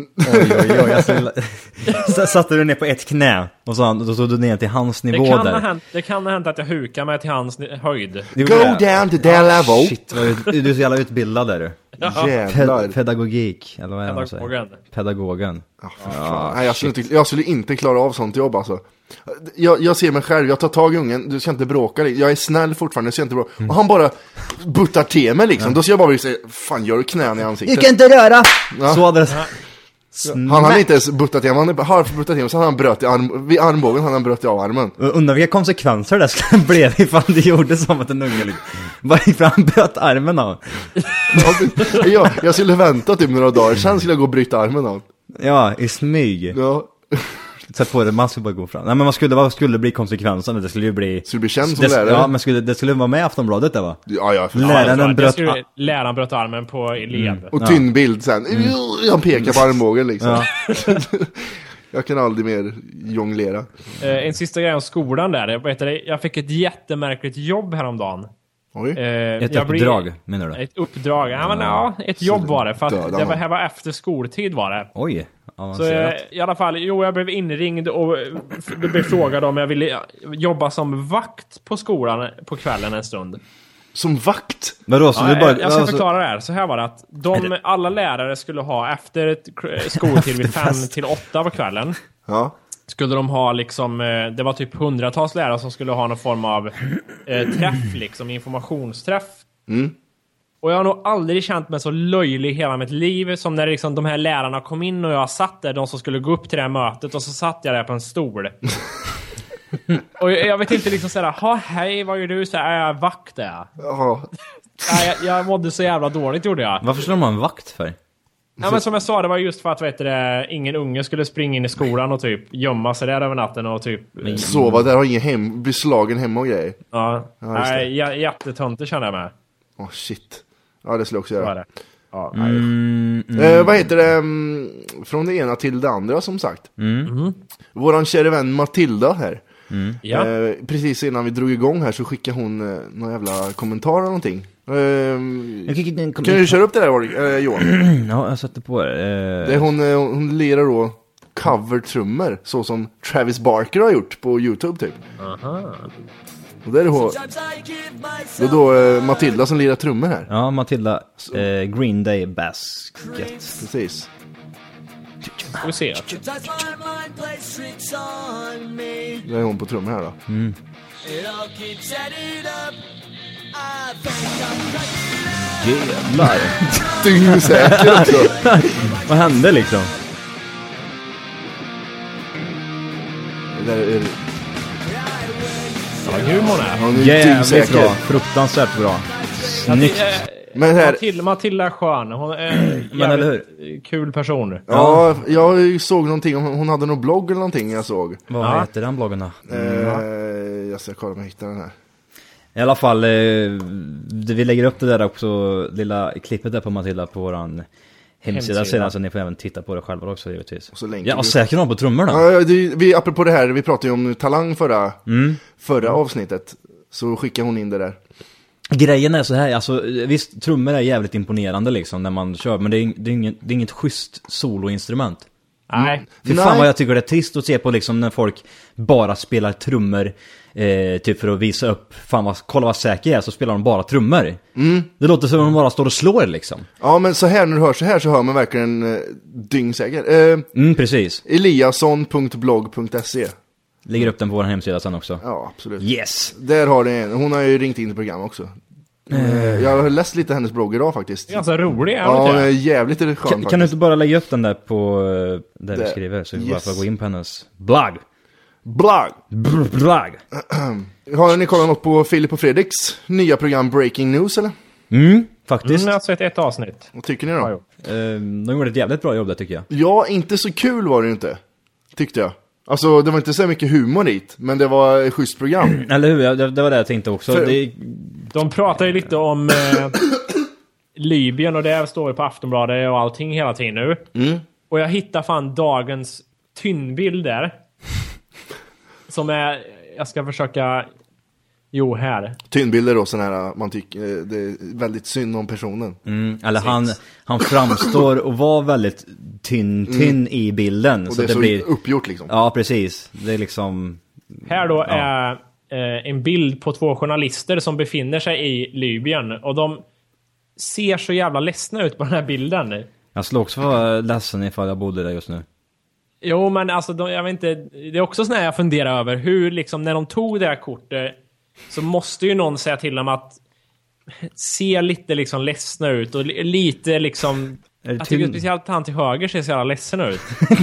Oj, så satte du ner på ett knä och då stod du ner till hans nivå det kan ha hänt att jag hukar mig till hans höjd. Go down to their level. Shit, du är så jävla utbildad där du. Jävlar. Pedagogik, eller vad är det? Pedagogen. Nej, jag skulle inte klara av sånt jobb alltså. Jag ser mig själv, jag tar tag i ungen. Du ska inte bråka, jag är snäll fortfarande, jag ska inte bråka. Och han bara buttar till mig liksom. Då ska jag bara säga, fan gör du knän i ansiktet? Du kan inte röra! Ja. Så hade det... Han hade inte ens buttat till, han har buttat till, så han bröt vid armbågen, han bröt av armen. Undrar vilka konsekvenser det skulle bli ifall det gjorde som att en unge bara gick fram, bröt armen av. Jag skulle vänta typ några dagar, sen skulle jag gå och bryta armen av. Ja, i smyg. Ja. Sätt på det, man skulle bara gå fram. Nej, men vad skulle bli konsekvensen? Det skulle ju bli... Skulle bli känd som lärare? Ja, men det skulle vara med i Aftonbladet där, va? Ja. Läraren bröt armen på elev. Och tynnbild sen. Han pekar på armbågen liksom. Ja. Jag kan aldrig mer jonglera. En sista grej om skolan där. Jag fick ett jättemärkligt jobb häromdagen. Oj. Ett uppdrag, menar du? Ett uppdrag. Ett jobb var det. För att det här var efter skoltid var det. Oj. Så i alla fall, jag blev inringd och blev frågad om jag ville jobba som vakt på skolan på kvällen en stund. Som vakt? Vadå, så jag ska förklara det här. Så här var det att alla lärare skulle ha efter skoltid vid 5 till 8 på kvällen. Ja. Skulle de ha liksom, det var typ 100-tals lärare som skulle ha någon form av träff liksom, informationsträff. Och jag har nog aldrig känt mig så löjlig hela mitt liv som när liksom de här lärarna kom in och jag satt där, de som skulle gå upp till det här mötet, och så satt jag där på en stol. Och jag vet inte liksom såhär, hej, vad gör du? Så är jag vakt där? Jaha. Jag mådde så jävla dåligt, gjorde jag. Varför skulle de ha en vakt för? Ja, men som jag sa, det var just för att ingen unge skulle springa in i skolan och typ gömma sig där över natten och typ sova där, har ingen hem, bli slagen hemma och grejer. Ja, jättetönte kände jag med. Shit. Ja, det skulle jag också göra. Ja, vad heter det? Från det ena till det andra, som sagt. Våran kära vän Matilda här. Ja. Precis innan vi drog igång här så skickade hon någon jävla kommentar eller någonting. Kan du köra upp det där, Johan? Ja, jag satte på det. Hon lirar då cover-trummor, så som Travis Barker har gjort på YouTube typ. Aha. Och där är då Matilda som lirar trummor här. Ja, Matilda Green Day Basket. Precis. Ska vi se. Där är hon på trummor här då. Jävlar. Du är ju säker också. Vad hände liksom? Det där är... Ja, humorn är. Jävligt bra. Fruktansvärt bra. Snyggt. Men här... Matilda är skön. Hon är en eller hur? Kul person. Ja, jag såg någonting om hon hade någon blogg eller någonting jag såg. Vad heter den bloggen då? Jag ska kolla om jag hittar den här. I alla fall, vi lägger upp det där också, lilla klippet där på Matilda på våran hemsida sedan, så ni får även titta på det själva också givetvis. Och säkert någon på trummorna. Ja, vi apropå det här, vi pratade ju om Talang förra avsnittet. Så skickar hon in det där. Grejen är så här, alltså visst, trummor är jävligt imponerande liksom när man kör, men det är inget schysst soloinstrument. Nej. För fan vad jag tycker det är trist att se på liksom när folk bara spelar trummor typ för att visa upp, kolla vad säker jag är, så spelar de bara trummor. Det låter som om de bara står och slår liksom. Ja, men så här, när du hör så här så hör man verkligen dyngsäker. Precis. Eliasson.blogg.se. Lägger upp den på vår hemsida sen också. Ja, absolut. Yes. Där har det hon har ju ringt in i program också. Jag har läst lite hennes blogg idag faktiskt. Ganska rolig. Ja, jävligt skön faktiskt. Kan du inte bara lägga upp den där på där vi skriver, så vi bara får gå in på hennes blogg. Blogg. Har ni kollat något på Filip och Fredriks nya program Breaking News eller? Faktiskt. Jag har sett ett avsnitt. Vad tycker ni då? De gjorde ett jävligt bra jobb där tycker jag. Ja, inte så kul var det ju inte. Tyckte jag. Alltså det var inte så mycket humor dit, men det var ett schysst program. Eller hur? Det var det jag tänkte också. De pratar ju lite om Libyen och det står ju på Aftonbladet och allting hela tiden nu. Och jag hittar fan dagens tynnbild där. Som är, jag ska försöka, här. Tynnbilder då, sån här, man tycker det är väldigt synd om personen. Eller han framstår och var väldigt tynn i bilden. Och så det är det så blir uppgjort liksom. Ja, precis. Det är liksom... Här då är en bild på 2 journalister som befinner sig i Libyen. Och de ser så jävla ledsna ut på den här bilden. Jag skulle också vara ledsen ifall jag bodde där just nu. Jo, men alltså, jag vet inte, det är också sån här jag funderar över. Hur liksom, när de tog det här kortet så måste ju någon säga till dem att se lite liksom ledsna ut. Och lite liksom... Jag tycker speciellt han till höger ser så jävla ledsen ut.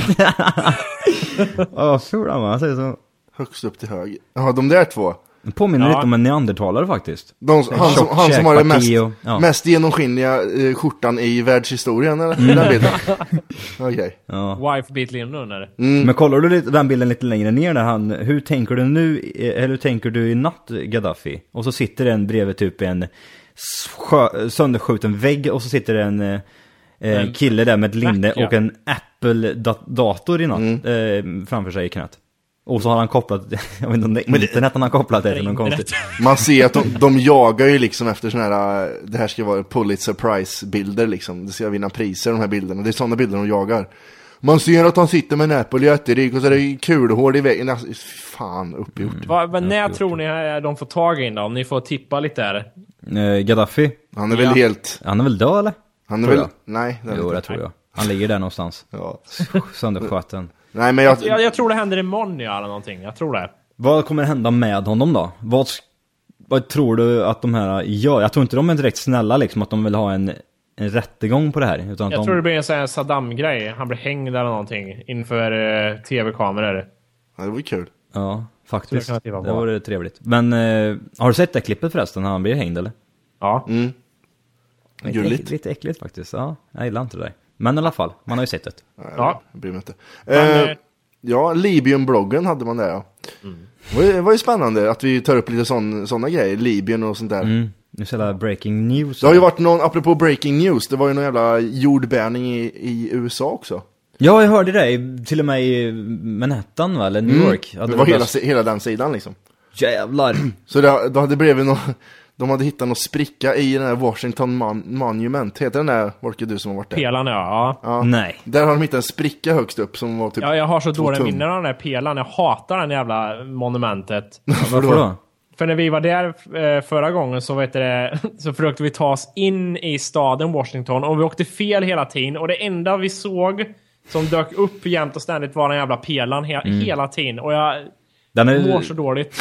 Ja, fula man, säger så. Högst upp till höger. Ja, de där 2. Det påminner lite om en neandertalare faktiskt. Han som har den mest genomskinliga skjortan i världshistorien, eller? Den bilden. Okej. Wife beat Linden, eller? Men kollar du den bilden lite längre ner där hur tänker du nu, eller hur tänker du i natt, Gaddafi? Och så sitter en bredvid typ en sönderskjuten vägg och så sitter en kille där med ett linne och en Apple-dator i natt framför sig i knät. Och så har han kopplat, jag vet inte om det är internet han har kopplat det till någon konstigt. Man ser att de jagar ju liksom efter såna här, det här ska vara Pulitzer Prize-bilder liksom. Det ska vinna priser, de här bilderna. Det är sådana bilder de jagar. Man ser att han sitter med en Apple jätterik och så är det kulhål i väggen. Alltså, fan, uppgjort. Men när tror ni de får tag in då? Om ni får tippa lite där. Gaddafi? Han är väl helt... Han är väl död, eller? Han är väl... Nej, det jo, det tror jag. Han ligger där någonstans. Ja. Söndersköten. Nej, men jag tror det händer imorgon eller någonting. Jag tror det. Vad kommer hända med honom då? Vad tror du att de här gör? Jag tror inte de är direkt snälla liksom, att de vill ha en rättegång på det här. Utan jag tror det blir en sån här Saddam-grej. Han blir hängd eller någonting inför tv-kameror. Ja, det var kul. Ja, faktiskt. Det var trevligt. Men har du sett det klippet förresten när han blir hängd eller? Ja. Lite äckligt faktiskt. Ja, jag gillar inte det där. Men i alla fall, man har ju sett det. Ja, jag bryr mig inte. Ja, Libyen-bloggen hade man där, ja. Det var ju spännande att vi tar upp lite sådana grejer. Libyen och sånt där. Nu ser jag breaking news. Det har ju varit någon, apropå breaking news, det var ju någon jävla jordbärning i USA också. Ja, jag hörde det. Till och med i Manhattan, va? Eller New York. Ja, det var hela den sidan liksom. Jävlar. Så då hade blivit de hade hittat någon spricka i den här Washington Monument. Heter den där, Volker, du som har varit där? Pelan, ja. Nej. Där har de hittat en spricka högst upp som var typ... Ja, jag har så dåliga minnen av den där pelan. Jag hatar den jävla monumentet. Varför då? För när vi var där förra gången så så försökte vi ta oss in i staden Washington och vi åkte fel hela tiden. Och det enda vi såg som dök upp jämt och ständigt var den jävla pelan hela tiden. Och jag mår så dåligt.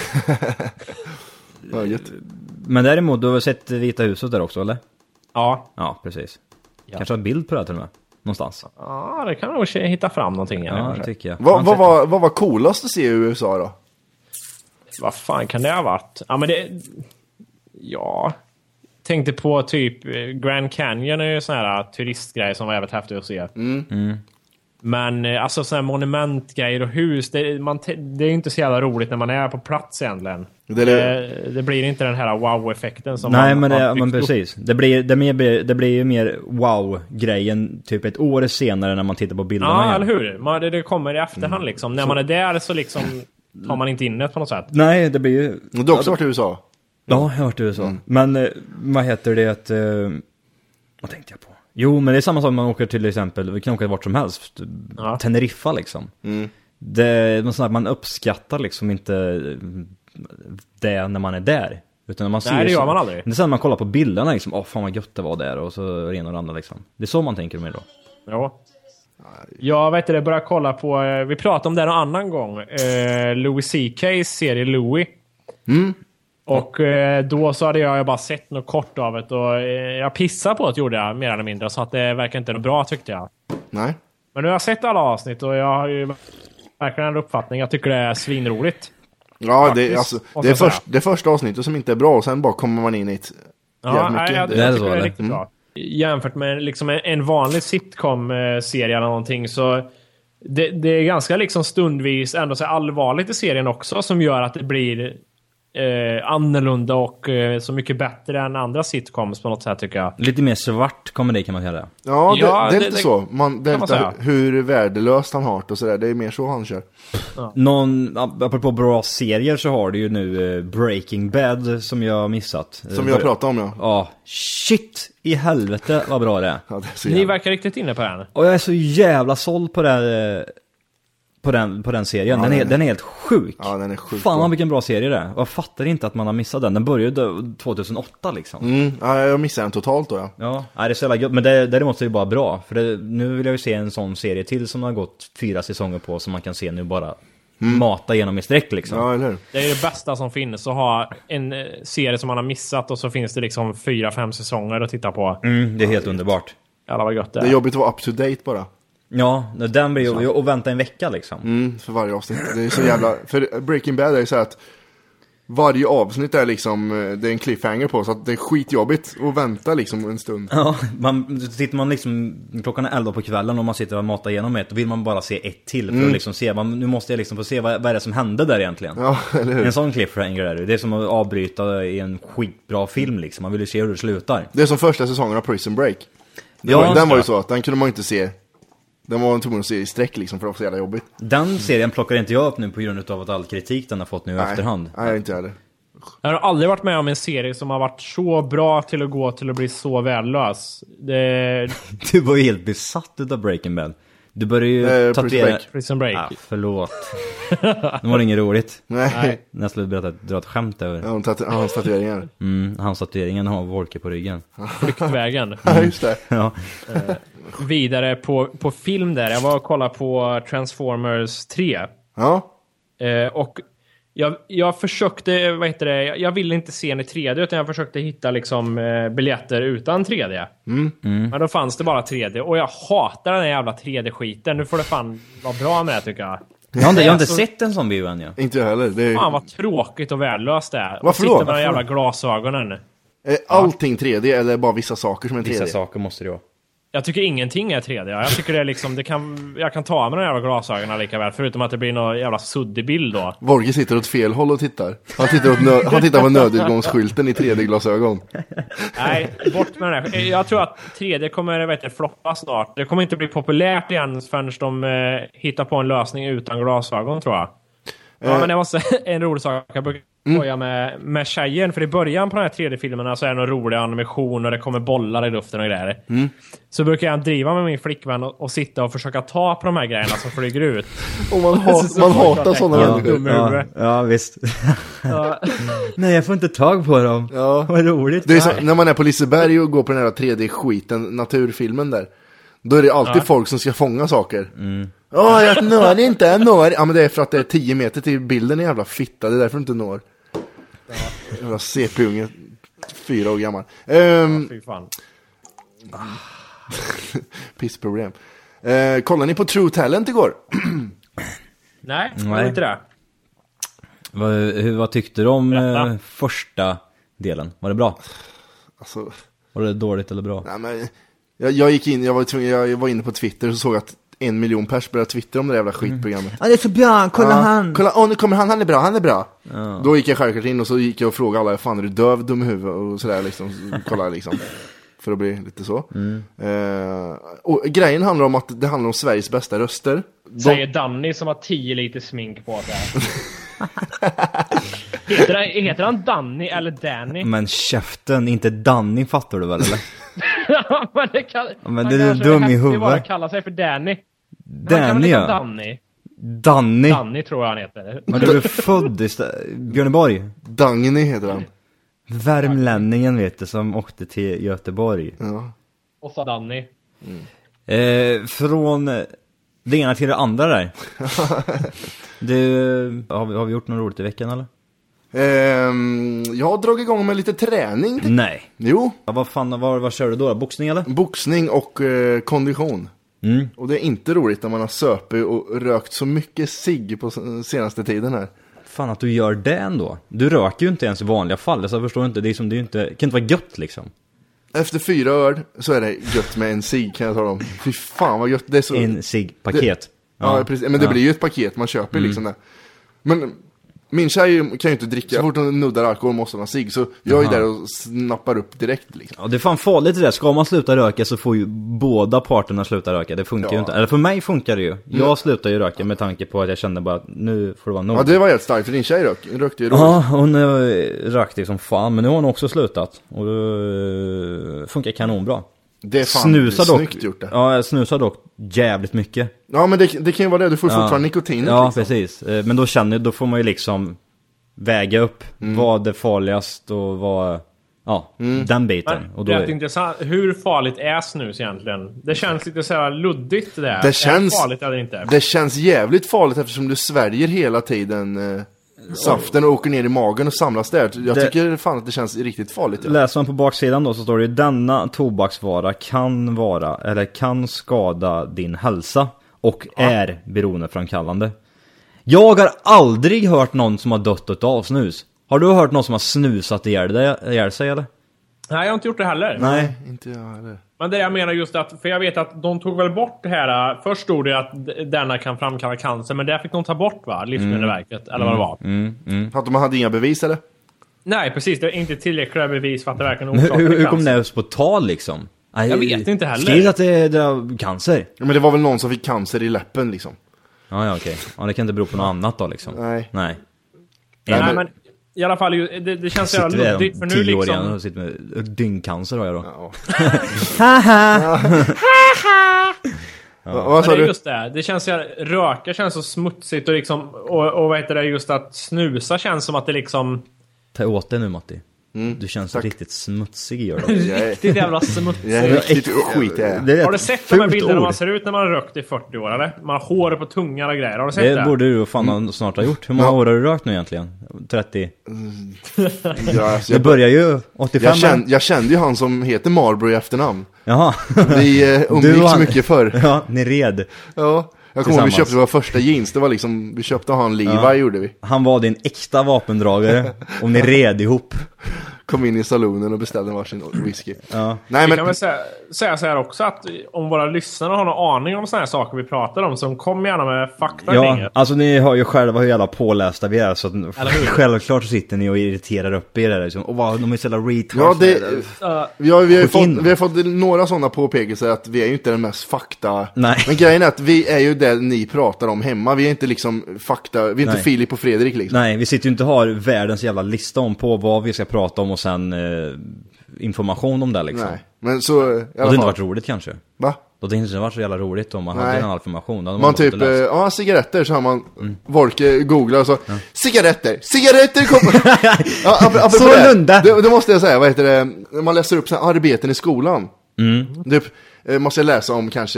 Men däremot, du har sett Vita huset där också, eller? Ja. Ja, precis. Kanske en bild på det till och med. Någonstans. Ja, det kan nog hitta fram någonting. Ja, det tycker jag. Vad var coolast att se i USA då? Vad fan kan det ha varit? Ja, men det... Ja... Tänkte på typ Grand Canyon är ju sån här turistgrej som var jävligt häftigt att se. Men alltså sån här monumentgrejer och hus, det är ju inte så jävla roligt när man är på plats egentligen. Det blir inte den här wow-effekten som men precis. Det blir ju mer wow-grejen typ ett år senare när man tittar på bilderna. Ja, eller hur? Det kommer i efterhand liksom. När man är där så liksom tar man inte in det på något sätt. Nej, det blir ju... Du har också varit i USA? Ja, jag har varit i USA. Men vad heter det att... vad tänkte jag på? Jo, men det är samma sak om man åker till exempel, vi kan åka vart som helst. Teneriffa liksom. Det är sånt att man uppskattar liksom inte det när man är där. Utan när man ser det gör man aldrig. Det är så när man kollar på bilderna liksom, fan vad gött det var där. Och så ren och andra liksom. Det är så man tänker med då. Ja. Jag vet inte, börjar kolla på, vi pratade om det en annan gång. Louis CK's serie Louis. Och då så hade jag bara sett något kort av det. Och jag pissade på det, gjorde jag mer eller mindre. Så att det verkar inte bra, tyckte jag. Nej. Men nu har jag sett alla avsnitt och jag har ju verkligen en uppfattning. Jag tycker det är svinroligt. Ja, det är första avsnittet som inte är bra. Och sen bara kommer man in i ett Jag mycket. tycker det är riktigt bra. Jämfört med liksom en vanlig sitcom-serie eller någonting, så det är ganska liksom stundvis ändå så allvarligt i serien också, som gör att det blir annorlunda och så mycket bättre än andra sitcoms på något sätt, tycker jag. Lite mer svart komedi kan man säga. Ja, det är lite så. Det är lite hur värdelöst han har det och sådär. Det är mer så han kör. Apropå bra serier så har du ju nu Breaking Bad som jag har missat. Som jag pratade om, ja. Ja, shit i helvete vad bra det är. Ja, det är Ni verkar riktigt inne på den. Och jag är så jävla såld på det. På den serien. Ja, den är helt sjuk. Ja, den är sjuk. Fan vilken bra serie det är. Jag fattar inte att man har missat den. Den började 2008 liksom. Ja, jag missade den totalt då, ja. Ja, det är så jävla gött. Men däremot är det bara bra. För nu vill jag ju se en sån serie till som har gått 4 säsonger på, som man kan se nu bara mata genom i sträck liksom. Ja, eller hur? Det är det bästa som finns, att ha en serie som man har missat och så finns det liksom 4-5 säsonger att titta på. Det är helt underbart. Jävlar vad gött det är. Det är jobbigt att vara up to date bara. Ja, den blir ju och vänta en vecka liksom. För varje avsnitt. Det är så jävla... För Breaking Bad är ju så att varje avsnitt är liksom, det är en cliffhanger på, så att det är skitjobbigt att vänta liksom en stund. Ja, sitter man liksom klockan är 11 på kvällen och man sitter och matar igenom ett, då vill man bara se ett till för att liksom se, nu måste jag liksom få se vad är det som hände där egentligen. Ja, eller hur? En sån cliffhanger är det. Det är som att avbryta i en skitbra film liksom. Man vill ju se hur det slutar. Det är som första säsongen av Prison Break. Den var ju så att den kunde man inte se. Den var en tvungen att se i sträck liksom, för det var så jävla jobbigt. Den serien plockar inte jag upp nu på grund av att all kritik den har fått nu i efterhand. Nej, inte heller. Jag har aldrig varit med om en serie som har varit så bra till att gå till att bli så värdelös. Du var ju helt besatt av Breaking Bad. Du började ju tatuera... Prison Break. Förlåt. Det var inget roligt. Nej. Nästan dra ett skämt över. Ja, hans tatueringar. Hans tatueringen har Volke på ryggen. Flyktvägen. Ja, just det. Ja. Vidare på film där. Jag var och kollade på Transformers 3. Ja. Och jag försökte, jag ville inte se den i 3D, utan jag försökte hitta liksom biljetter utan 3D. Men då fanns det bara 3D. Och jag hatar den här jävla 3D-skiten. Nu får det fan vara bra med det, tycker jag. Jag har inte sett en sån bio än, ja. Inte jag heller. Det är... Fan vad tråkigt och värdelöst det är. Varför då? Sitter med de jävla glasögonen. Allting 3D eller bara vissa saker som är 3D? Vissa saker måste det vara. Jag tycker ingenting är 3D. Jag tycker det är liksom, jag kan ta med de jävla glasögonen lika väl, förutom att det blir någon jävla suddig bild då. Volke sitter åt fel håll och tittar. Han tittar på nödutgångsskylten i 3D-glasögon. Nej, bort med det. Jag tror att 3D kommer floppa snart. Det kommer inte bli populärt igen förrän de hittar på en lösning utan glasögon, tror jag. Ja, men det var en rolig sak. Jag brukar skoja med tjejen, för i början på de här 3D-filmerna så är det någon rolig animation och det kommer bollar i luften och grejer. Så brukar jag driva med min flickvän och sitta och försöka ta på de här grejerna som flyger ut. Och man hatar sådana människor. Ja, visst. Ja. Nej, jag får inte tag på dem. Ja. Vad roligt. Det är så, när man är på Liseberg och går på den här 3D-skiten, naturfilmen där, då är det alltid folk som ska fånga saker. Jag når inte, jag når. Ja, men det är för att det är 10 meter till bilden, är jävla fitta. Det är därför du inte når. Jävla CP-unge, 4 år gammal. Fy fan. Pissproblem. Kollar ni på True Talent igår? Nej, inte det. Vad tyckte du om första delen? Var det bra? Alltså, var det dåligt eller bra? Nej, men jag gick in, jag var inne på Twitter och såg att 1 miljon pers började twittra om det jävla skitprogrammet. Ja, det är så bra, kolla han. Kolla, nu kommer han är bra. Ja. Då gick jag självklart in och så gick jag och frågade alla, fan är du döv, dum i huvudet och sådär liksom, kolla liksom. För att bli lite så. Och grejen handlar om att det handlar om Sveriges bästa röster. Säger Danny som har 10 liter smink på sig. Heter han Danny eller Danny? Men käften, inte Danny, fattar du väl eller? Men det kan, men det är dum i huvudet. Bara kalla sig för Danny. Danny, ja. Danny tror jag han heter. Men du är född i Björneborg. Dagny heter han. Värmlänningen vet du, som åkte till Göteborg. Ja. Och sa Danny. Från det ena till det andra där. Har vi gjort något roligt i veckan eller? Jag har dragit igång med lite träning. Nej. Jo. Vad kör du då? Boxning eller? Boxning och kondition. Och det är inte roligt när man har söpit och rökt så mycket cigg på senaste tiden här. fan att du gör det ändå. Du röker ju inte ens i vanliga fall, så jag förstår inte, det är ju inte, kan inte vara gött liksom. Efter 4 öl så är det gött med en cigg, kan jag tala om. Fy fan vad gött. Det är så... En cigg-paket. Ja, precis. Men det blir ju ett paket man köper liksom det. Men min tjej kan ju inte dricka. Så fort hon nuddar alkohol måste hon ha cigg. Så jag är där och snappar upp direkt liksom. Ja, det är fan farligt det där. Ska man sluta röka så får ju båda parterna sluta röka. Det funkar ju inte. Eller för mig funkar det ju. Jag slutar ju röka med tanke på att jag kände bara att nu får det vara nog. Ja, det var helt starkt, för din tjej rökte ju då. Ja, hon rökte som fan. Men nu har hon också slutat. Och det funkar kanonbra. Det är fan snusar snyggt dock, gjort det. Ja, jag snusar dock jävligt mycket. Ja, men det kan ju vara det. Du får fortfarande nikotinet. Ja, liksom. precis. Men då får man ju liksom väga upp vad är farligast och vad... Ja, den biten. Men, och då det är intressant. Hur farligt är snus egentligen? Det känns lite så här luddigt det där. Det känns, är det farligt eller inte? Det känns jävligt farligt eftersom du sväljer hela tiden saften och åker ner i magen och samlas där. Jag tycker fan att det känns riktigt farligt. Ja. Läser man på baksidan då så står det: denna tobaksvara kan skada din hälsa och är beroendeframkallande. Jag har aldrig hört någon som har dött av snus. Har du hört någon som har snusat ihjäl sig eller? Nej, jag har inte gjort det heller. Nej, inte jag heller. Men det jag menar just att, för jag vet att de tog väl bort det här, först stod det att denna kan framkalla cancer, men det fick de ta bort, va? Livsmedelsverket, eller vad det var. För att de hade inga bevis eller? Nej, precis, det är inte tillräckliga bevis för att det verkligen orsakar cancer. Hur kom det ens på tal liksom? Jag vet inte heller. Skriv att det är cancer. Ja, men det var väl någon som fick cancer i läppen liksom. Ja, okej. Ja, det kan inte bero på något annat då liksom. Nej. Nej, men i alla fall, det känns så jävla luddigt, för nu liksom... och sitter med dyngcancer har jag då. Ja. Men det är just det känns ju, röka känns så smutsigt och liksom, och vad heter det, just att snusa känns som att det liksom... Ta åt det nu, Matti. Du känns riktigt smutsig, gör det. Riktigt jävla smutsig. Jag är riktigt skit. Har du sett de här bilderna man ser ut när man har rökt i 40 år, eller? Man har hår på tungan och grejer. Har du sett det? Det borde du fan snart ha gjort. Hur många år har du rökt nu egentligen? 30? Ja, det börjar ju 85. Jag kände ju han som heter Marlboro i efternamn. Jaha. Vi umgicks mycket förr. Ja, ni red. Ja. Jag kommer ihåg vi köpte våra första jeans. Det var liksom, vi köpte han Levi, gjorde vi. Han var din äkta vapendragare. Och ni red ihop. Kom in i salonen och beställde varsin whisky. Ja. Nej, men kan väl säga så här också, att om våra lyssnare har någon aning om såna här saker vi pratar om, så kom gärna med fakta. Ja, alltså ni har ju själva hur jävla pålästa vi är, så att självklart sitter ni och irriterar upp er där liksom. Och vad, de är så jävla retards. Ja, vi har fått några sådana påpekelser att vi är ju inte den mest fakta. Nej. Men grejen är att vi är ju det ni pratar om hemma. Vi är inte liksom fakta, vi är inte Filip och Fredrik liksom. Nej, vi sitter ju inte och har världens jävla lista om på vad vi ska prata om och sen information om det liksom. Nej, men så och det hade inte varit roligt kanske. Va? Det hade inte varit så jävla roligt om man hade en information. Man typ, cigaretter, så har man Volke googlar och så cigaretter kommer. Sålunda. Det måste jag säga, vad heter det? Man läser upp såna arbeten i skolan. Typ, måste jag läsa om kanske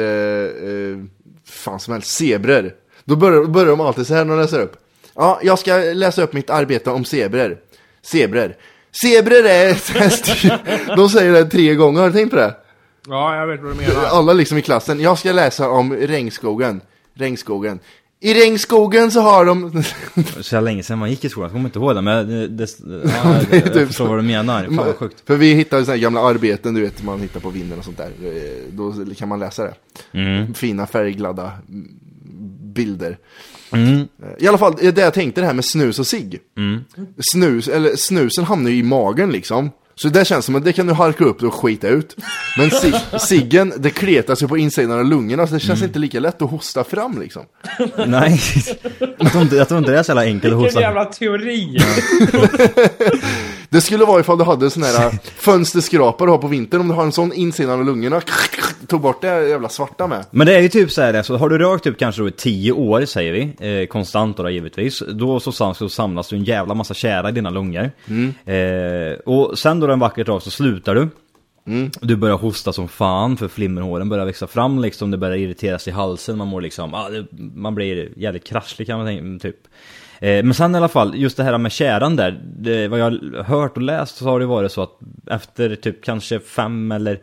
fan som helst, zebror. Då börjar de alltid så här när de läser upp. Ja, jag ska läsa upp mitt arbete om zebror. Zebror är... De säger det 3 gånger, har du tänkt på det? Ja, jag vet vad du menar. Alla liksom i klassen. Jag ska läsa om regnskogen. I regnskogen så har de... Så länge sedan man gick i skolan, jag kommer inte ihåg det. Men jag förstår vad du menar. Fan, sjukt. För vi hittar såna här gamla arbeten, du vet, man hittar på vinden och sånt där. Då kan man läsa det. Fina färgglada bilder. I alla fall, det jag tänkte, det här med snus och cigg. Snusen hamnar ju i magen liksom. Så det känns som att det kan du halka upp och skita ut. Men ciggen, det kletar sig på insidan av lungorna, så det känns inte lika lätt att hosta fram liksom. Nej, jag tror inte det är så jävla enkelt att hosta. Vilken jävla teori. Det skulle vara ifall du hade sån här fönsterskrapar du har på vintern. Om du har en sån insidan av lungorna, tog bort det jävla svarta med. Men det är ju typ så här, så har du rökt typ kanske då i 10 år, säger vi, konstant då givetvis, då så samlas du en jävla massa kära i dina lungor. Och sen då den vackert av så slutar du. Du börjar hosta som fan, för flimmerhåren börjar växa fram liksom, det börjar irriteras i halsen, man mår liksom, man blir jävligt kraschlig kan man tänka, typ. Men sen i alla fall, just det här med käran där, vad jag har hört och läst så har det varit så att efter typ kanske 5 eller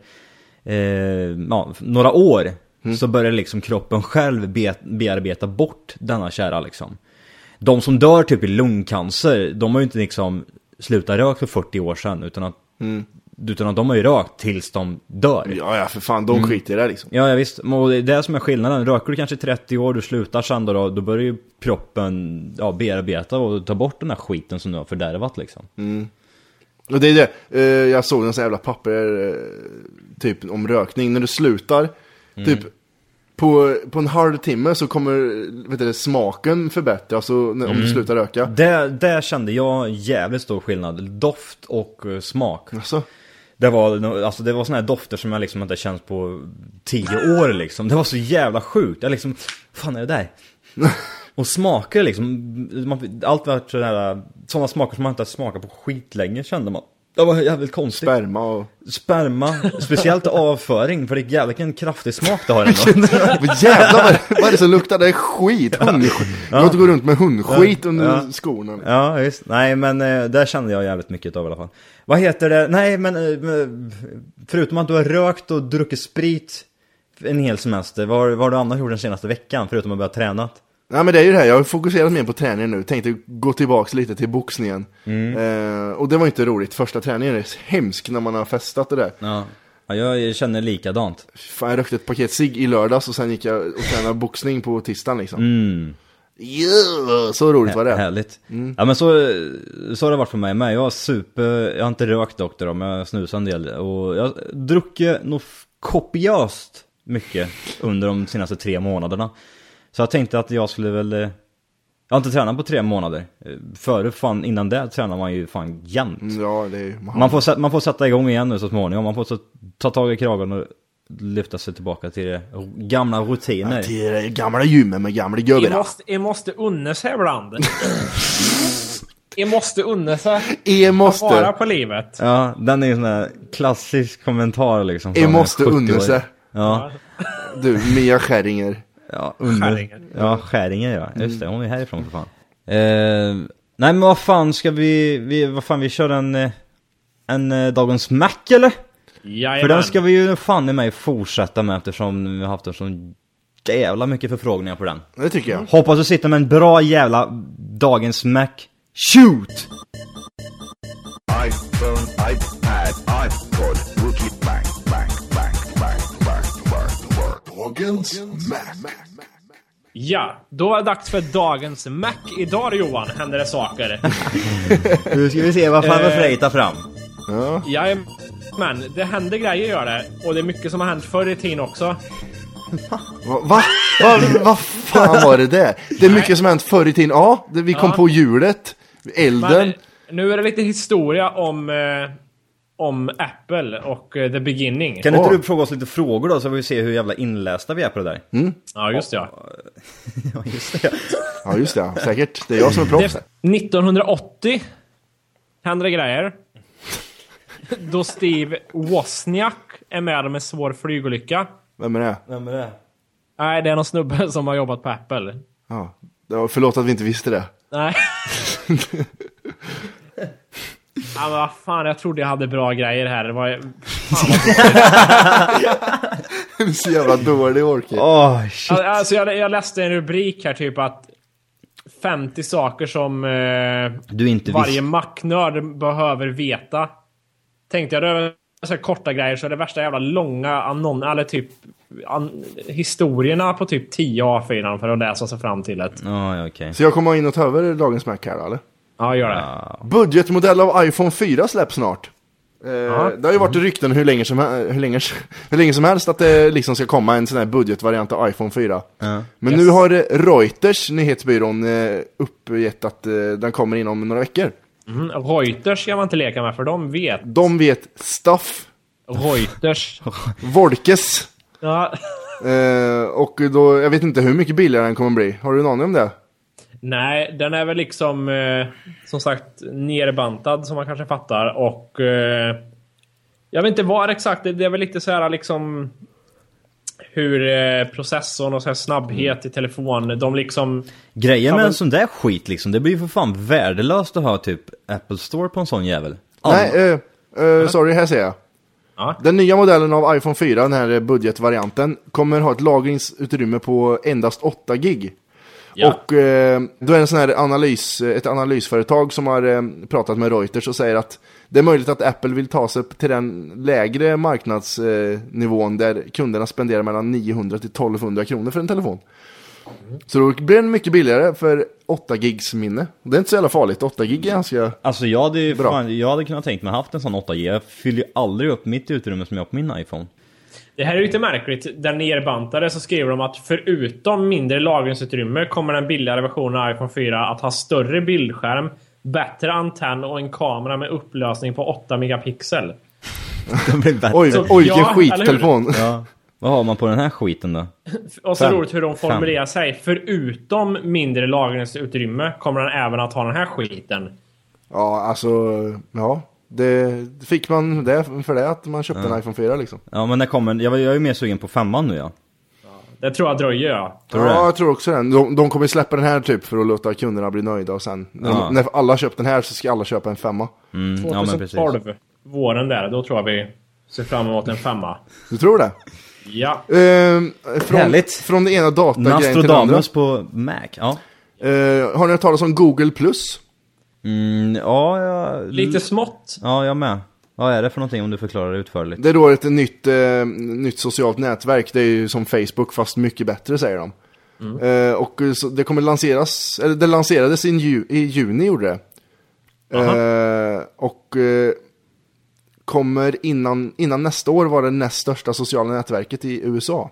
några år så börjar liksom kroppen själv bearbeta bort denna kära liksom. de som dör typ i lungcancer, de har ju inte liksom slutat röka för 40 år sedan, utan att de har ju rökt tills de dör. Ja, för fan, de skiter i det liksom. Ja, visst. Och det är det som är skillnaden. Röker du kanske 30 år, du slutar sen då börjar ju kroppen bearbeta och ta bort den här skiten som du har fördärvat liksom. Och det är det. Jag såg en sån jävla papper typ om rökning. När du slutar, typ på en halv timme så kommer smaken förbättras alltså, om du slutar röka. Det kände jag jävligt stor skillnad. Doft och smak. Alltså. Det var såna här dofter som jag liksom inte känt på 10 år liksom. Det var så jävla sjukt. Jag liksom, fan är det där? Och smaker liksom, allt var sådana smaker som man inte smakat på skit länge, kände man. Det var jävligt konstigt. Sperma, speciellt avföring, för det är jävligt en kraftig smak det har ändå. Jävlar, vad är det som luktar? Det är skit, hundskit. Jag måste gå runt med hundskit under skorna. Ja, visst. Nej, men där kände jag jävligt mycket av i alla fall. Vad heter det? Nej, men förutom att du har rökt och druckit sprit en hel semester, vad har du annars gjort den senaste veckan, förutom att börja träna? Ja, men det är ju det här, jag har fokuserat mer på träningen nu. Tänkte gå tillbaka lite till boxningen. Och det var inte roligt. Första träningen är hemsk när man har festat det där. Ja, jag känner likadant. Fan, jag rökte ett paket cigg i lördags och sen gick jag och tränade boxning på tisdagen liksom. Så roligt var det. Härligt. Ja, men så har det varit för mig med. Jag har inte rökt dock då, men jag snusar en del. Och jag har druckit nog kopiöst mycket under de senaste 3 månaderna. Så jag tänkte att jag skulle väl... Jag har inte tränat på 3 månader. Innan det tränar man ju fan jämt. Ja, det är... Man får sätta igång igen nu så småningom. Man får ta tag i kragen och lyfta sig tillbaka till det gamla rutiner. Ja, till det gamla gymmet med gamla gubbar. Jag måste unna sig ibland. Jag måste unna sig. Jag måste vara på livet. Ja, den är ju en sån här klassisk kommentar liksom. Jag måste unna sig. Ja. Du, Mia Skäringer. Ja, Skäringer, ja. Just det, hon är härifrån för fan. Nej, men vad fan ska vi kör en dagens Mac, eller? Jajamän. För den ska vi ju fan i mig fortsätta med, eftersom vi har haft en sån jävla mycket förfrågningar på den. Det tycker jag. Hoppas du sitter med en bra jävla dagens Mac. Shoot! iPhone, iPad, iPod, Rookie, Mac. Dagens Mac. Ja, då är det dags för dagens Mac. Idag, Johan, händer det saker. Nu ska vi se vad fan vi frejtar fram. Ja, men det händer grejer, gör det. Och det är mycket som har hänt förr i tiden också. Vad fan var det där? Det är mycket som har hänt förr i tiden. Ja, vi kom på hjulet. Elden. Men nu är det lite historia om Apple och The Beginning. Kan inte du fråga oss lite frågor då, så vi se hur jävla inlästa vi är på det där? Ja, just det. Ja, just det. Ja, just det. Säkert. Det är jag som är proffs. 1980 händer grejer. Då Steve Wozniak är med om en svår flygolycka. Vem är det? Nej, det är någon snubbe som har jobbat på Apple. Ja, förlåt att vi inte visste det. Nej. Ja, men vad fan, jag trodde jag hade bra grejer här. Det var Det är så jävla dålig ork. Shit. Alltså jag läste en rubrik här typ att 50 saker som du inte varje Mac-nörd behöver veta. Tänkte jag, det är så korta grejer, så är det värsta jävla långa eller typ historierna på typ 10 A4 för att läsa sig fram till ett. Okay. Så jag kommer in och ta över dagens Mac här, eller? Ja, gör det. Budgetmodell av iPhone 4 släpps snart. Det har ju varit rykten hur länge som helst att det liksom ska komma en sån här budgetvariant av iPhone 4. Men nu har Reuters, nyhetsbyrån, uppgett att den kommer inom några veckor. Reuters ska man inte leka med, för de vet stuff. Reuters. Volkes. Ja. Och då, jag vet inte hur mycket billigare den kommer bli. Har du någon aning om det? Nej, den är väl liksom som sagt nerbantad, som man kanske fattar. Och jag vet inte vad exakt. Det är väl lite så här liksom hur processorn och så här snabbhet i telefon, de liksom... Grejen med en sån där skit liksom, det blir för fan värdelöst att ha typ Apple Store på en sån jävel. Nej, sorry, här ser jag. Den nya modellen av iPhone 4, den här budgetvarianten, kommer ha ett lagringsutrymme på endast 8 gig. Ja. Och då är det en sån här ett analysföretag som har pratat med Reuters och säger att det är möjligt att Apple vill ta sig upp till den lägre marknadsnivån där kunderna spenderar mellan 900 till 1200 kronor för en telefon. Så då blir den mycket billigare för 8 gigs minne. Det är inte så jävla farligt, 8 gig är ganska Alltså jag hade, bra. jag hade kunnat tänkt mig haft en sån 8G. Jag fyller ju aldrig upp mitt utrymme som jag har på min iPhone. Det här är lite märkligt. Där nerbantade så skriver de att förutom mindre lagringsutrymme kommer den billigare versionen av iPhone 4 att ha större bildskärm, bättre antenn och en kamera med upplösning på 8 megapixel. Det blir bättre. Oj, Så, vilken ja, skittelefon. Ja. Vad har man på den här skiten då? Och så 5. roligt hur de formulerar sig. Förutom mindre lagringsutrymme kommer den även att ha den här skiten. Ja, alltså, ja. Det fick man det för det att man köpte en iPhone 4 liksom. Ja, men när kommer, jag är ju mer sugen på 5an nu, ja. Det tror jag dröjer, ja. Tror du det? Ja, jag tror också den. De kommer släppa den här typ för att låta kunderna bli nöjda och sen när alla köpt den här så ska alla köpa en 5. Ja, men precis. 2012, våren där, då tror jag vi ser fram emot en 5. Du tror det? Ja. Härligt. Från det ena datagrejen till det andra. Nostradamus på Mac, ja. Har ni hört talas om Google Plus? Ja, Lite smått. Ja, jag med. Vad är det för någonting om du förklarar det utförligt? Det är då ett nytt socialt nätverk. Det är ju som Facebook fast mycket bättre, säger de. Och så det kommer lanseras, eller det lanserades i juni gjorde det. Kommer innan nästa år vara det näst största sociala nätverket i USA.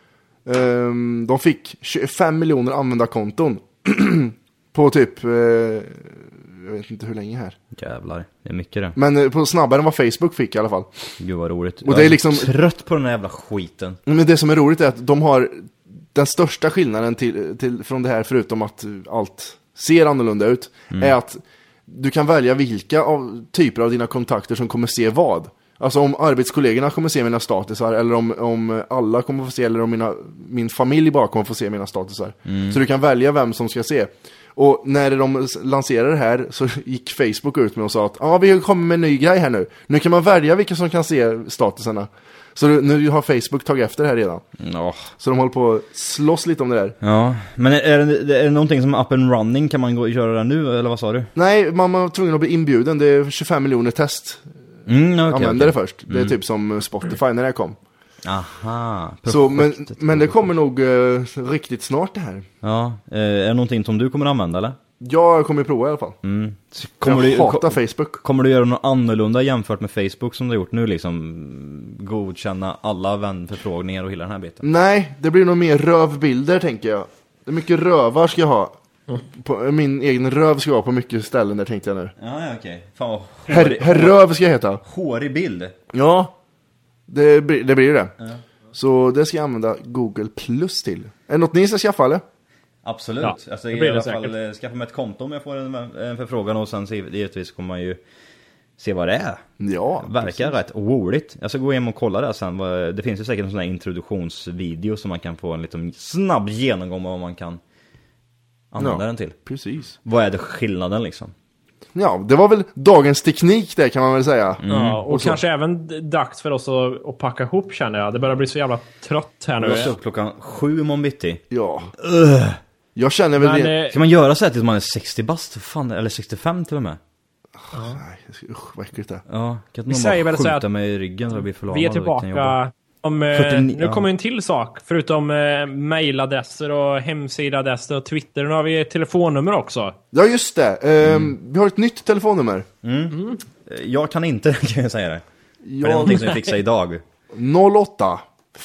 De fick 25 miljoner användarkonton på typ jag vet inte hur länge här. Jävlar, det är mycket det. Men på snabbare än vad Facebook fick i alla fall. Gud vad roligt. Och det är liksom trött på den här jävla skiten. Men det som är roligt är att de har den största skillnaden till från det här, förutom att allt ser annorlunda ut, är att du kan välja vilka typer av dina kontakter som kommer se vad. Alltså om arbetskollegorna kommer se mina statusar, eller om alla kommer få se, eller om min familj bara kommer få se mina statusar. Så du kan välja vem som ska se. Och när de lanserade det här så gick Facebook ut med och sa att vi kommer med en ny grej här nu. Nu kan man välja vilka som kan se statusarna. Så nu har Facebook tagit efter det här redan. Så de håller på att slåss lite om det där. Ja, men är det någonting som är up and running? Kan man gå och göra det nu, eller vad sa du? Nej, man var tvungen att bli inbjuden. Det är 25 miljoner test. Använder det först. Det är typ som Spotify när det kom. Aha. Så, men det kommer nog riktigt snart det här. Ja, är det någonting som du kommer använda, eller? Jag kommer prova i alla fall. Jag hatar Facebook. Kommer du göra något annorlunda jämfört med Facebook som du har gjort nu? Liksom godkänna alla vänförfrågningar och hela den här biten? Nej, det blir nog mer rövbilder, tänker jag. Det är mycket rövar ska jag ha. Min egen röv ska jag ha på mycket ställen där, tänkte jag nu. Ja, okej. Fan vad Herr röv ska jag heta. hårig bild. Ja, det blir det. Så det ska jag använda Google Plus till. Är det något ni ska skaffa, eller? Absolut. Ja, alltså, det blir i alla det fall skaffa mig ett konto om jag får en förfrågan, och sen givetvis kommer man ju se vad det är. Ja, verkar rätt roligt. Jag ska gå hem och kolla det sen. Det finns ju säkert en sån här introduktionsvideo som man kan få en liten snabb genomgång av vad man kan använda den till. Precis. Vad är det skillnaden liksom? Ja, det var väl dagens teknik det, kan man väl säga. Ja, och kanske även dags för oss att packa ihop, känner jag. Det börjar bli så jävla trött här nu. Jag ska upp klockan 7 imorgon bitti. Ja. Jag känner väl det. Ska man göra så här tills man är 60 bast? Fan, eller 65 till och med? Nej, usch, vad äckligt det. Ja, kan Vi någon säger bara väl så skjuta mig i ryggen så jag blir förlamad. Vi är tillbaka om, 49, nu kommer en till sak. Förutom mailadresser och hemsidaadresser och Twitter. Nu har vi ett telefonnummer också. Ja, just det. Vi har ett nytt telefonnummer. Jag kan inte, kan jag säga det. För det är någonting som jag fixar idag. 08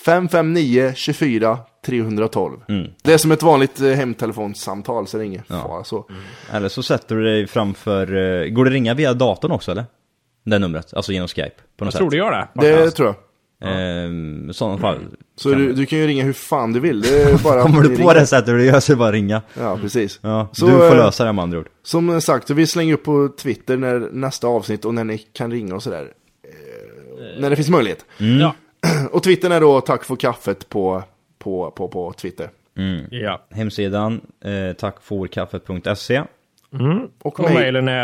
559 24 312. Det är som ett vanligt hemtelefonsamtal, så det är inget fara så. Eller så sätter du dig framför... går det ringa via datorn också, eller? Det numret, alltså genom Skype på något Jag tror sätt. det gör det. Det tror jag. I sådana fall. Så du kan ju ringa hur fan du vill. Det är bara kommer du på det sättet du gör, så bara ringa. Ja, precis. Ja, så, du får lösa det med andra ord. Som sagt, vi slänger upp på Twitter när nästa avsnitt och när ni kan ringa och sådär. När det finns möjlighet. Ja. Och Twittern är då Tack för kaffet på Twitter. Ja. Hemsidan tackforkaffet.se. Och mailen är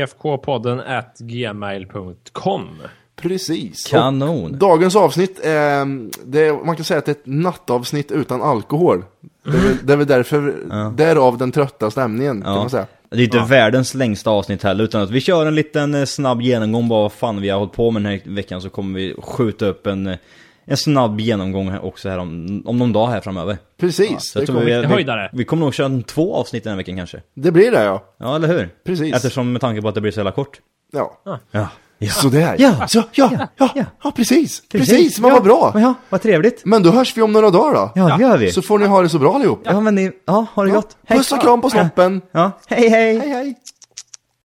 tfkpodden@gmail.com. Precis. Kanon. Och dagens avsnitt man kan säga att det är ett nattavsnitt utan alkohol. Det är väl därför, därav den trötta stämningen kan man säga. Det är inte världens längsta avsnitt heller, utan att vi kör en liten snabb genomgång vad fan vi har hållit på med den här veckan, så kommer vi skjuta upp en snabb genomgång också här om någon dag här framöver. Precis. Så jag tror vi kommer nog köra 2 avsnitt den här veckan kanske. Det blir det, ja. Ja, eller hur? Precis. Eftersom med tanke på att det blir så jävla kort. Ja. Så där. Ja, precis. Men ja, vad bra. Ja, vad trevligt. Men då hörs vi om några dagar då. Ja, det gör vi. Så får ni ha det så bra allihop. Ja, men ha det gott. Puss och kram på snoppen. Ja. Hej. Hej.